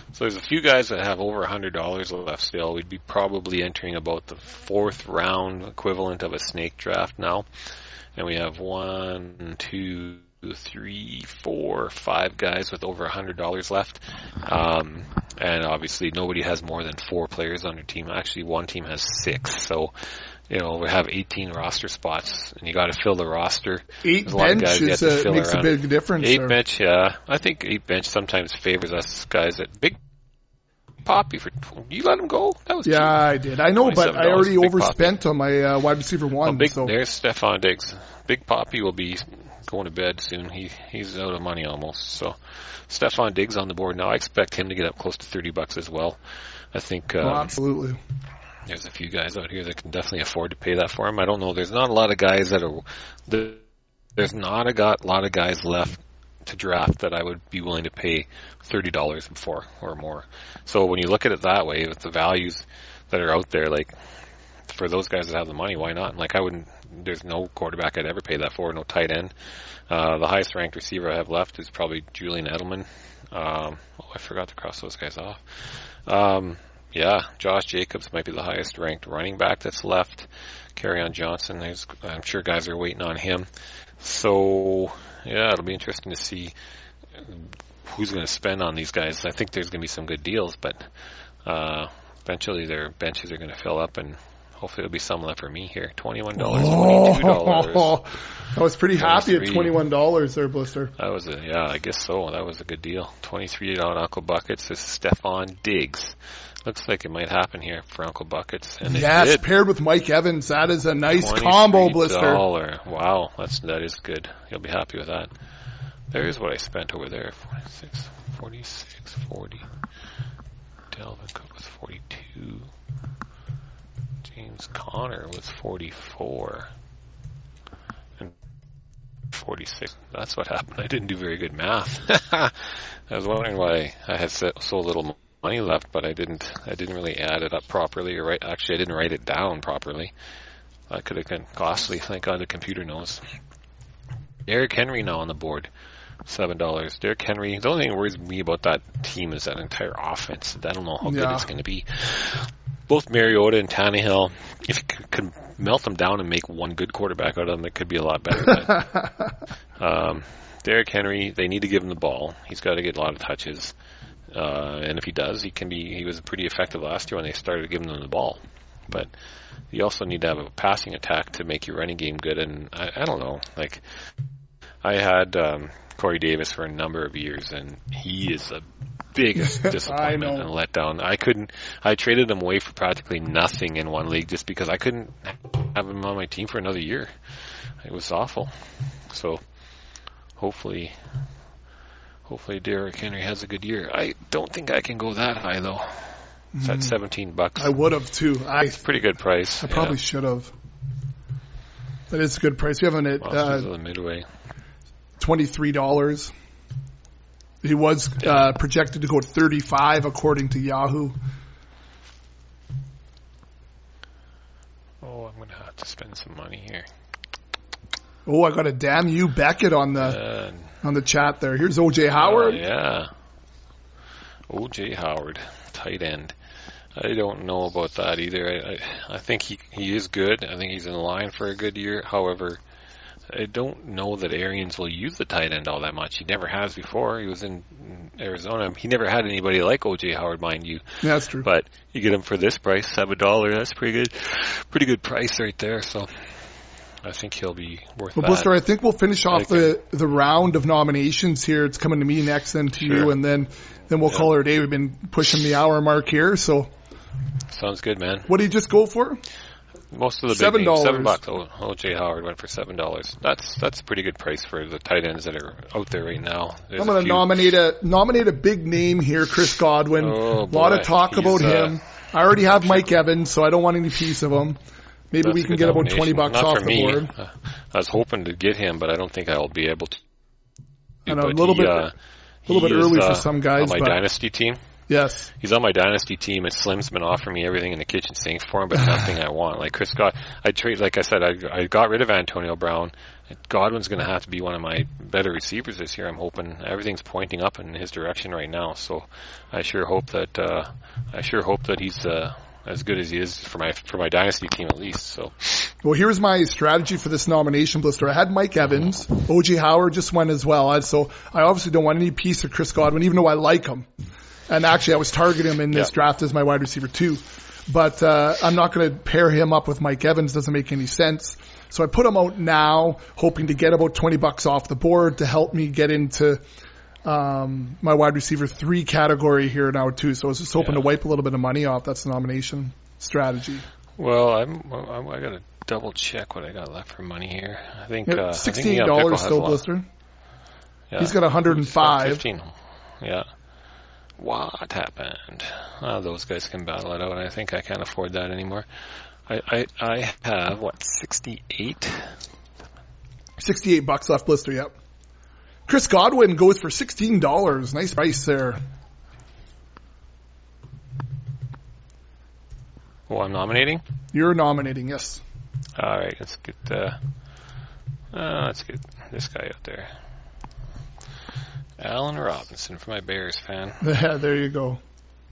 So there's a few guys that have over one hundred dollars left still. We'd be probably entering about the fourth round equivalent of a snake draft now. And we have one, two, three, four, five guys with over one hundred dollars left. Um, and obviously nobody has more than four players on their team. Actually, one team has six. So, you know, we have eighteen roster spots, and you got to fill the roster. Eight There's a lot of bench guys you have is, to uh, fill makes around. a big difference. Eight there. bench, yeah. I think eight bench sometimes favors us guys that big Poppy for you let him go. That was Yeah, cheap. I did. I know, but I $twenty-seven already Big overspent on my uh, wide receiver Oh, one. big, so there's Stephon Diggs. Big Poppy will be going to bed soon. He he's out of money almost. So Stephon Diggs on the board now. I expect him to get up close to thirty bucks as well. I think um, oh, absolutely. there's a few guys out here that can definitely afford to pay that for him. I don't know. There's not a lot of guys that are. There's not a got, lot of guys left to draft that I would be willing to pay thirty dollars for or more. So when you look at it that way, with the values that are out there, like for those guys that have the money, why not? Like I wouldn't. There's no quarterback I'd ever pay that for. No tight end. Uh, the highest ranked receiver I have left is probably Julian Edelman. Um, oh, I forgot to cross those guys off. Um, yeah, Josh Jacobs might be the highest ranked running back that's left. Kerryon Johnson, there's, I'm sure guys are waiting on him. So, yeah, it'll be interesting to see who's going to spend on these guys. I think there's going to be some good deals, but uh, eventually their benches are going to fill up, and hopefully there'll be some left for me here. twenty-one dollars, twenty-two dollars. Oh, I was pretty happy at twenty-three. twenty-one dollars there, Blister. That was a, yeah, I guess so. That was a good deal. twenty-three on Uncle Buckets. This is Stephon Diggs. Looks like it might happen here for Uncle Buckets. And it Yes, did. paired with Mike Evans. That is a nice combo, Blister. twenty-three dollars. Wow, that's, that is good. You'll be happy with that. There's what I spent over there. forty-six, forty-six, forty. Delvin Cook was forty-two. James Conner was forty-four. And forty-six. That's what happened. I didn't do very good math. I was wondering why I had so little money left, but I didn't. I didn't really add it up properly. Or write, actually, I didn't write it down properly. That could have been costly. Thank God the computer knows. Derrick Henry now on the board. Seven dollars. Derrick Henry. The only thing that worries me about that team is that entire offense. I don't know how good Yeah. it's going to be. Both Mariota and Tannehill, if you could, could melt them down and make one good quarterback out of them, it could be a lot better. But, um, Derrick Henry, they need to give him the ball. He's got to get a lot of touches, uh, and if he does, he can be. He was pretty effective last year when they started giving him the ball. But you also need to have a passing attack to make your running game good. And I, I don't know, like I had um, Corey Davis for a number of years, and he is a biggest disappointment and letdown. I couldn't. I traded him away for practically nothing in one league just because I couldn't have him on my team for another year. It was awful. So hopefully, hopefully Derrick Henry has a good year. I don't think I can go that high though. It's Mm. at seventeen bucks. I would have too. I It's a pretty good price. I probably yeah. should have. That is a good price. We have him at Well, this is uh, the midway. twenty-three dollars. He was uh, projected to go at thirty-five according to Yahoo. Oh, I'm going to have to spend some money here. Oh, I got a damn you Beckett on the Uh, on the chat there. Here's O J Howard. Oh, yeah. O J Howard, tight end. I don't know about that either. I, I, I think he, he is good. I think he's in line for a good year. However, I don't know that Arians will use the tight end all that much. He never has before. He was in Arizona. He never had anybody like O J Howard, mind you. Yeah, that's true. But you get him for this price, seven dollars. That's pretty good. Pretty good price right there. So I think he'll be worth Well, that. Blister, I think we'll finish off Okay. the, the round of nominations here. It's coming to me next, then to Sure. you, and then then we'll Yeah. call it a day. We've been pushing the hour mark here. So Sounds good, man. what did you just go for? Most of the Seven big names, dollars. seven bucks. O- O.J. Howard went for seven dollars. That's that's a pretty good price for the tight ends that are out there right now. There's I'm a going to few- nominate a nominate a big name here, Chris Godwin. Oh, a lot boy. of talk He's, about uh, him. I already have Mike Evans, so I don't want any piece of him. Maybe That's we a can good get about nomination. twenty bucks Not off for the me. board. Uh, I was hoping to get him, but I don't think I'll be able to. I know, a But little he, bit- uh, a little he bit is, early for uh, some guys, on my but- dynasty team. Yes. He's on my dynasty team, and Slim's been offering me everything in the kitchen sink for him, but nothing I want. Like Chris got, I trade, like I said, I, I got rid of Antonio Brown, Godwin's going to have to be one of my better receivers this year. I'm hoping everything's pointing up in his direction right now. So I sure hope that uh, I sure hope that he's uh, as good as he is for my for my dynasty team at least. So, well, here's my strategy for this nomination, Blister. I had Mike Evans, O J Howard just went as well. I, so I obviously don't want any piece of Chris Godwin, even though I like him. And actually, I was targeting him in this yeah. draft as my wide receiver too. But uh, I'm not going to pair him up with Mike Evans. Doesn't make any sense. So I put him out now, hoping to get about twenty bucks off the board to help me get into um, my wide receiver three category here now too. So I was just hoping yeah. to wipe a little bit of money off. That's the nomination strategy. Well, I'm, I'm I got to double check what I got left for money here. I think Yeah, uh, sixteen dollars still, Blister. Yeah. He's got one hundred five. fifteen. Yeah. What happened? Oh, those guys can battle it out. I think I can't afford that anymore. I, I, I have, what, sixty-eight? sixty-eight bucks left, Blister, yep. Chris Godwin goes for sixteen dollars. Nice price there. Oh, I'm nominating? You're nominating, yes. All right, let's get, uh, uh, let's get this guy out there. Allen Robinson for my Bears fan. Yeah, there you go.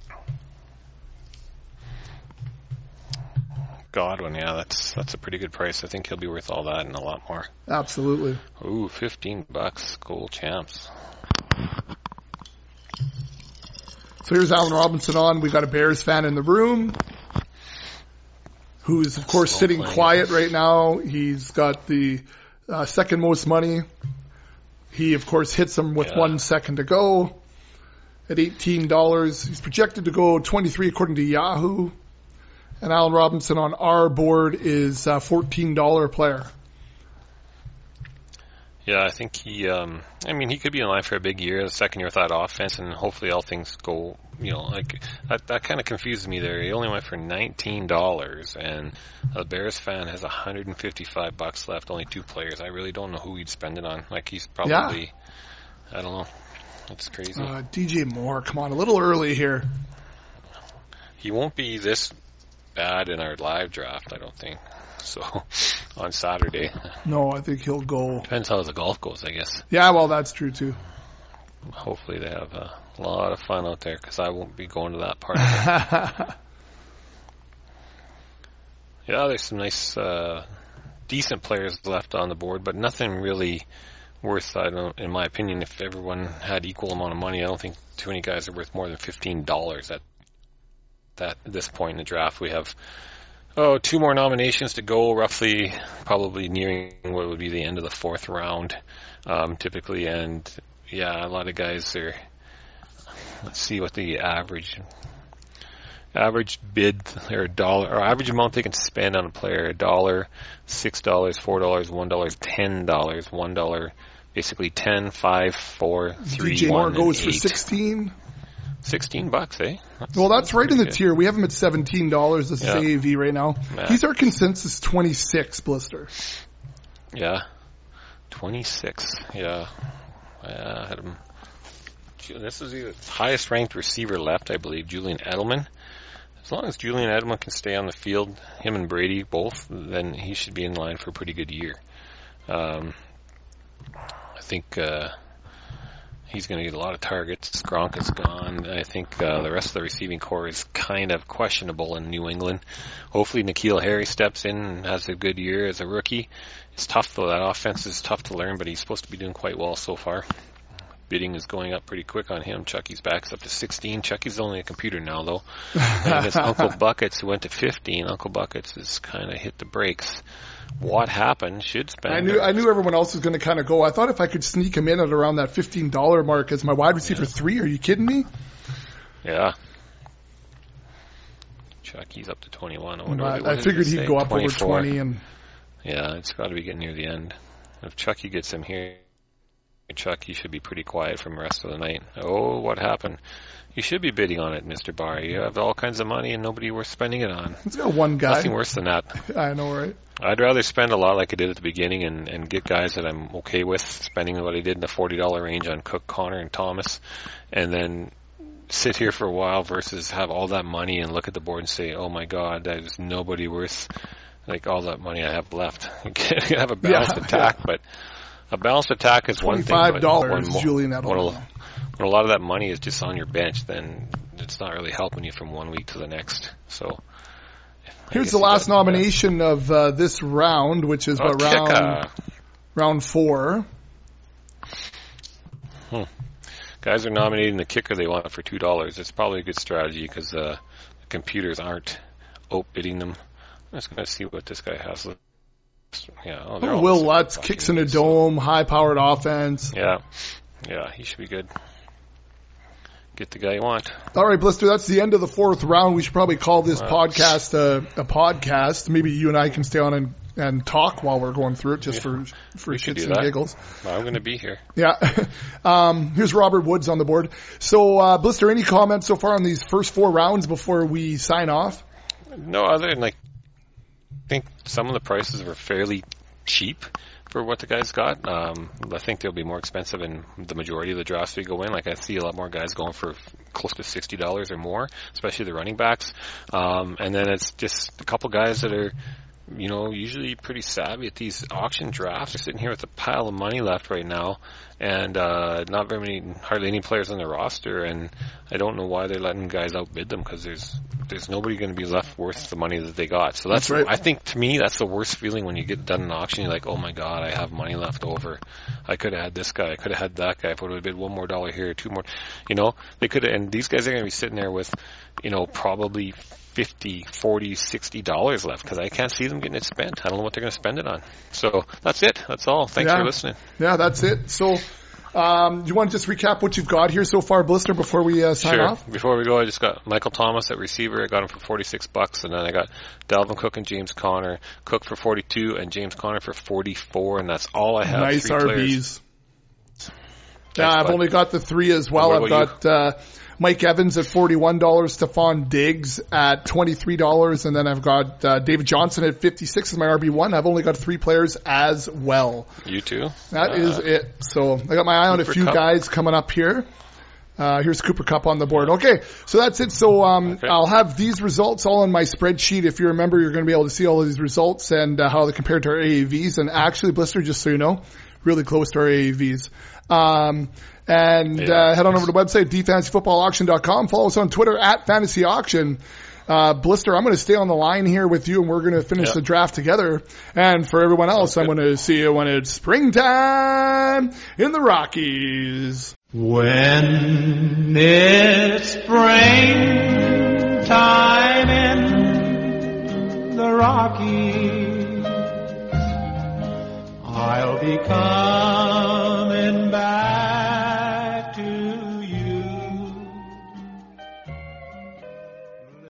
Godwin, yeah, that's that's a pretty good price. I think he'll be worth all that and a lot more. Absolutely. Ooh, fifteen bucks, gold champs. So here's Allen Robinson on. We got a Bears fan in the room who's, of course, Slow sitting playing. quiet right now. He's got the uh, second most money. He, of course, hits him with Yeah. one second to go at eighteen dollars. He's projected to go twenty-three according to Yahoo. And Allen Robinson on our board is a fourteen dollars player. Yeah, I think he, um, I mean, he could be in line for a big year, the second year with that offense, and hopefully all things go, you know, like, that, that kind of confuses me there. He only went for nineteen dollars, and a Bears fan has one hundred fifty-five bucks left, only two players. I really don't know who he'd spend it on. Like, he's probably, yeah. I don't know. It's crazy. Uh, D J Moore, come on, a little early here. He won't be this bad in our live draft, I don't think. So, on Saturday. No, I think he'll go. Depends how the golf goes, I guess. Yeah, well, that's true too. Hopefully they have a lot of fun out there, because I won't be going to that part of it. Yeah, there's some nice, uh, decent players left on the board, but nothing really worth, I don't, in my opinion, if everyone had equal amount of money, I don't think too many guys are worth more than fifteen dollars at that at this point in the draft. We have oh two more nominations to go, roughly probably nearing what would be the end of the fourth round, um, typically, and yeah, a lot of guys are. Let's see what the average average bid or a dollar or average amount they can spend on a player: a dollar, six dollars, four dollars, one dollar, ten dollars, one dollar, basically ten, five, four, three, D J one, Moore goes and for eight. sixteen. Sixteen bucks, eh? That's, Well, that's right in the good. tier. We have him at seventeen dollars. This Yeah. is A A V right now. Yeah. He's our consensus twenty-six, Blister. Yeah, twenty-six. Yeah, yeah. I had him. This is the highest ranked receiver left, I believe, Julian Edelman. As long as Julian Edelman can stay on the field, him and Brady both, then he should be in line for a pretty good year. Um, I think uh, he's going to get a lot of targets. Gronk is gone. I think uh, the rest of the receiving core is kind of questionable in New England. Hopefully N'Keal Harry steps in and has a good year as a rookie. It's tough, though. That offense is tough to learn, but he's supposed to be doing quite well so far. Bidding is going up pretty quick on him. Chucky's back's up to sixteen. Chucky's only a computer now, though. And against Uncle Buckets, who went to fifteen. Uncle Buckets has kind of hit the brakes. What happened? Should spend. I knew I knew everyone else was going to kind of go. I thought if I could sneak him in at around that fifteen dollars mark as my wide receiver Yeah. three. Are you kidding me? Yeah. Chucky's up to twenty-one. I, wonder what- I, what I did figured it he'd say? go up over twenty-four. twenty. And Yeah, it's got to be getting near the end. If Chucky gets him here, Chucky should be pretty quiet from the rest of the night. Oh, what happened? You should be bidding on it, Mister Barr. You have all kinds of money and nobody worth spending it on. he's got one guy. Nothing worse than that. I know, right? I'd rather spend a lot like I did at the beginning and, and get guys that I'm okay with spending what I did in the forty dollars range on Cook, Connor, and Thomas, and then sit here for a while versus have all that money and look at the board and say, oh my God, that is nobody worth like all that money I have left. You can have a balanced Yeah, attack, yeah. but a balanced attack is one thing. twenty-five dollars, but when, Julian when, Edelman. a, when a lot of that money is just on your bench, then it's not really helping you from one week to the next. So I Here's guess the you last got- nomination of uh, this round, which is Oh, what, round Kika. round four. Hmm. Guys are nominating the kicker they want for two dollars. It's probably a good strategy because uh, the computers aren't outbidding them. I'm just going to see what this guy has. Yeah, oh, they're Oh, all Will the same Lutz fucking kicks in a names. dome, high-powered offense. Yeah, yeah, he should be good. Get the guy you want. All right, Blister, that's the end of the fourth round. We should probably call this Wow. podcast a, a podcast. Maybe you and I can stay on and, and talk while we're going through it, just Yeah. for for We could shits do and that. giggles. I'm going to be here. Yeah. um, here's Robert Woods on the board. So, uh, Blister, any comments so far on these first four rounds before we sign off? No, other than like, I think some of the prices were fairly cheap for what the guys got. Um, I think they'll be more expensive in the majority of the drafts we go in. Like I see a lot more guys going for close to sixty dollars or more, especially the running backs. Um, and then it's just a couple guys that are, you know, usually pretty savvy at these auction drafts. They're sitting here with a pile of money left right now, and uh, not very many, hardly any players on their roster. And I don't know why they're letting guys outbid them because there's there's nobody going to be left worth the money that they got. So that's, That's right. I think to me that's the worst feeling when you get done an auction. You're like, oh my god, I have money left over. I could have had this guy. I could have had that guy. If I would have bid one more dollar here, two more, you know, they could have. And these guys are going to be sitting there with, you know, probably fifty, forty, sixty dollars left because I can't see them getting it spent. I don't know what they're going to spend it on. So that's it. That's all. Thanks Yeah. for listening. Yeah, that's it. So, um, do you want to just recap what you've got here so far, Blister, before we uh, sign Sure. off? Before we go, I just got Michael Thomas at receiver. I got him for forty-six bucks, and then I got Dalvin Cook and James Conner. Cook for forty-two and James Conner for forty-four, and that's all I have. Nice Three R players. Bs. Yeah, I've bud. only got the three as well. What I've about got uh, Mike Evans at forty-one dollars, Stephon Diggs at twenty-three dollars, and then I've got uh, David Johnson at fifty-six as my R B one. I've only got three players as well. You too? That Uh, is it. So I got my eye on a Cooper few Kupp. guys coming up here. Uh, here's Cooper Kupp on the board. Okay, so that's it. So um, Okay. I'll have these results all in my spreadsheet. If you remember, you're going to be able to see all of these results and uh, how they compare to our A A Vs. And actually, Blister, just so you know, really close to our A A Vs. Um, and Yeah. uh, head on over to the website, d fantasy football auction dot com. Follow us on Twitter at Fantasy Auction. Uh, Blister, I'm going to stay on the line here with you, and we're going to finish Yeah. the draft together. And for everyone else, I'm going to see you when it's springtime in the Rockies. When it's springtime in the Rockies, I'll be coming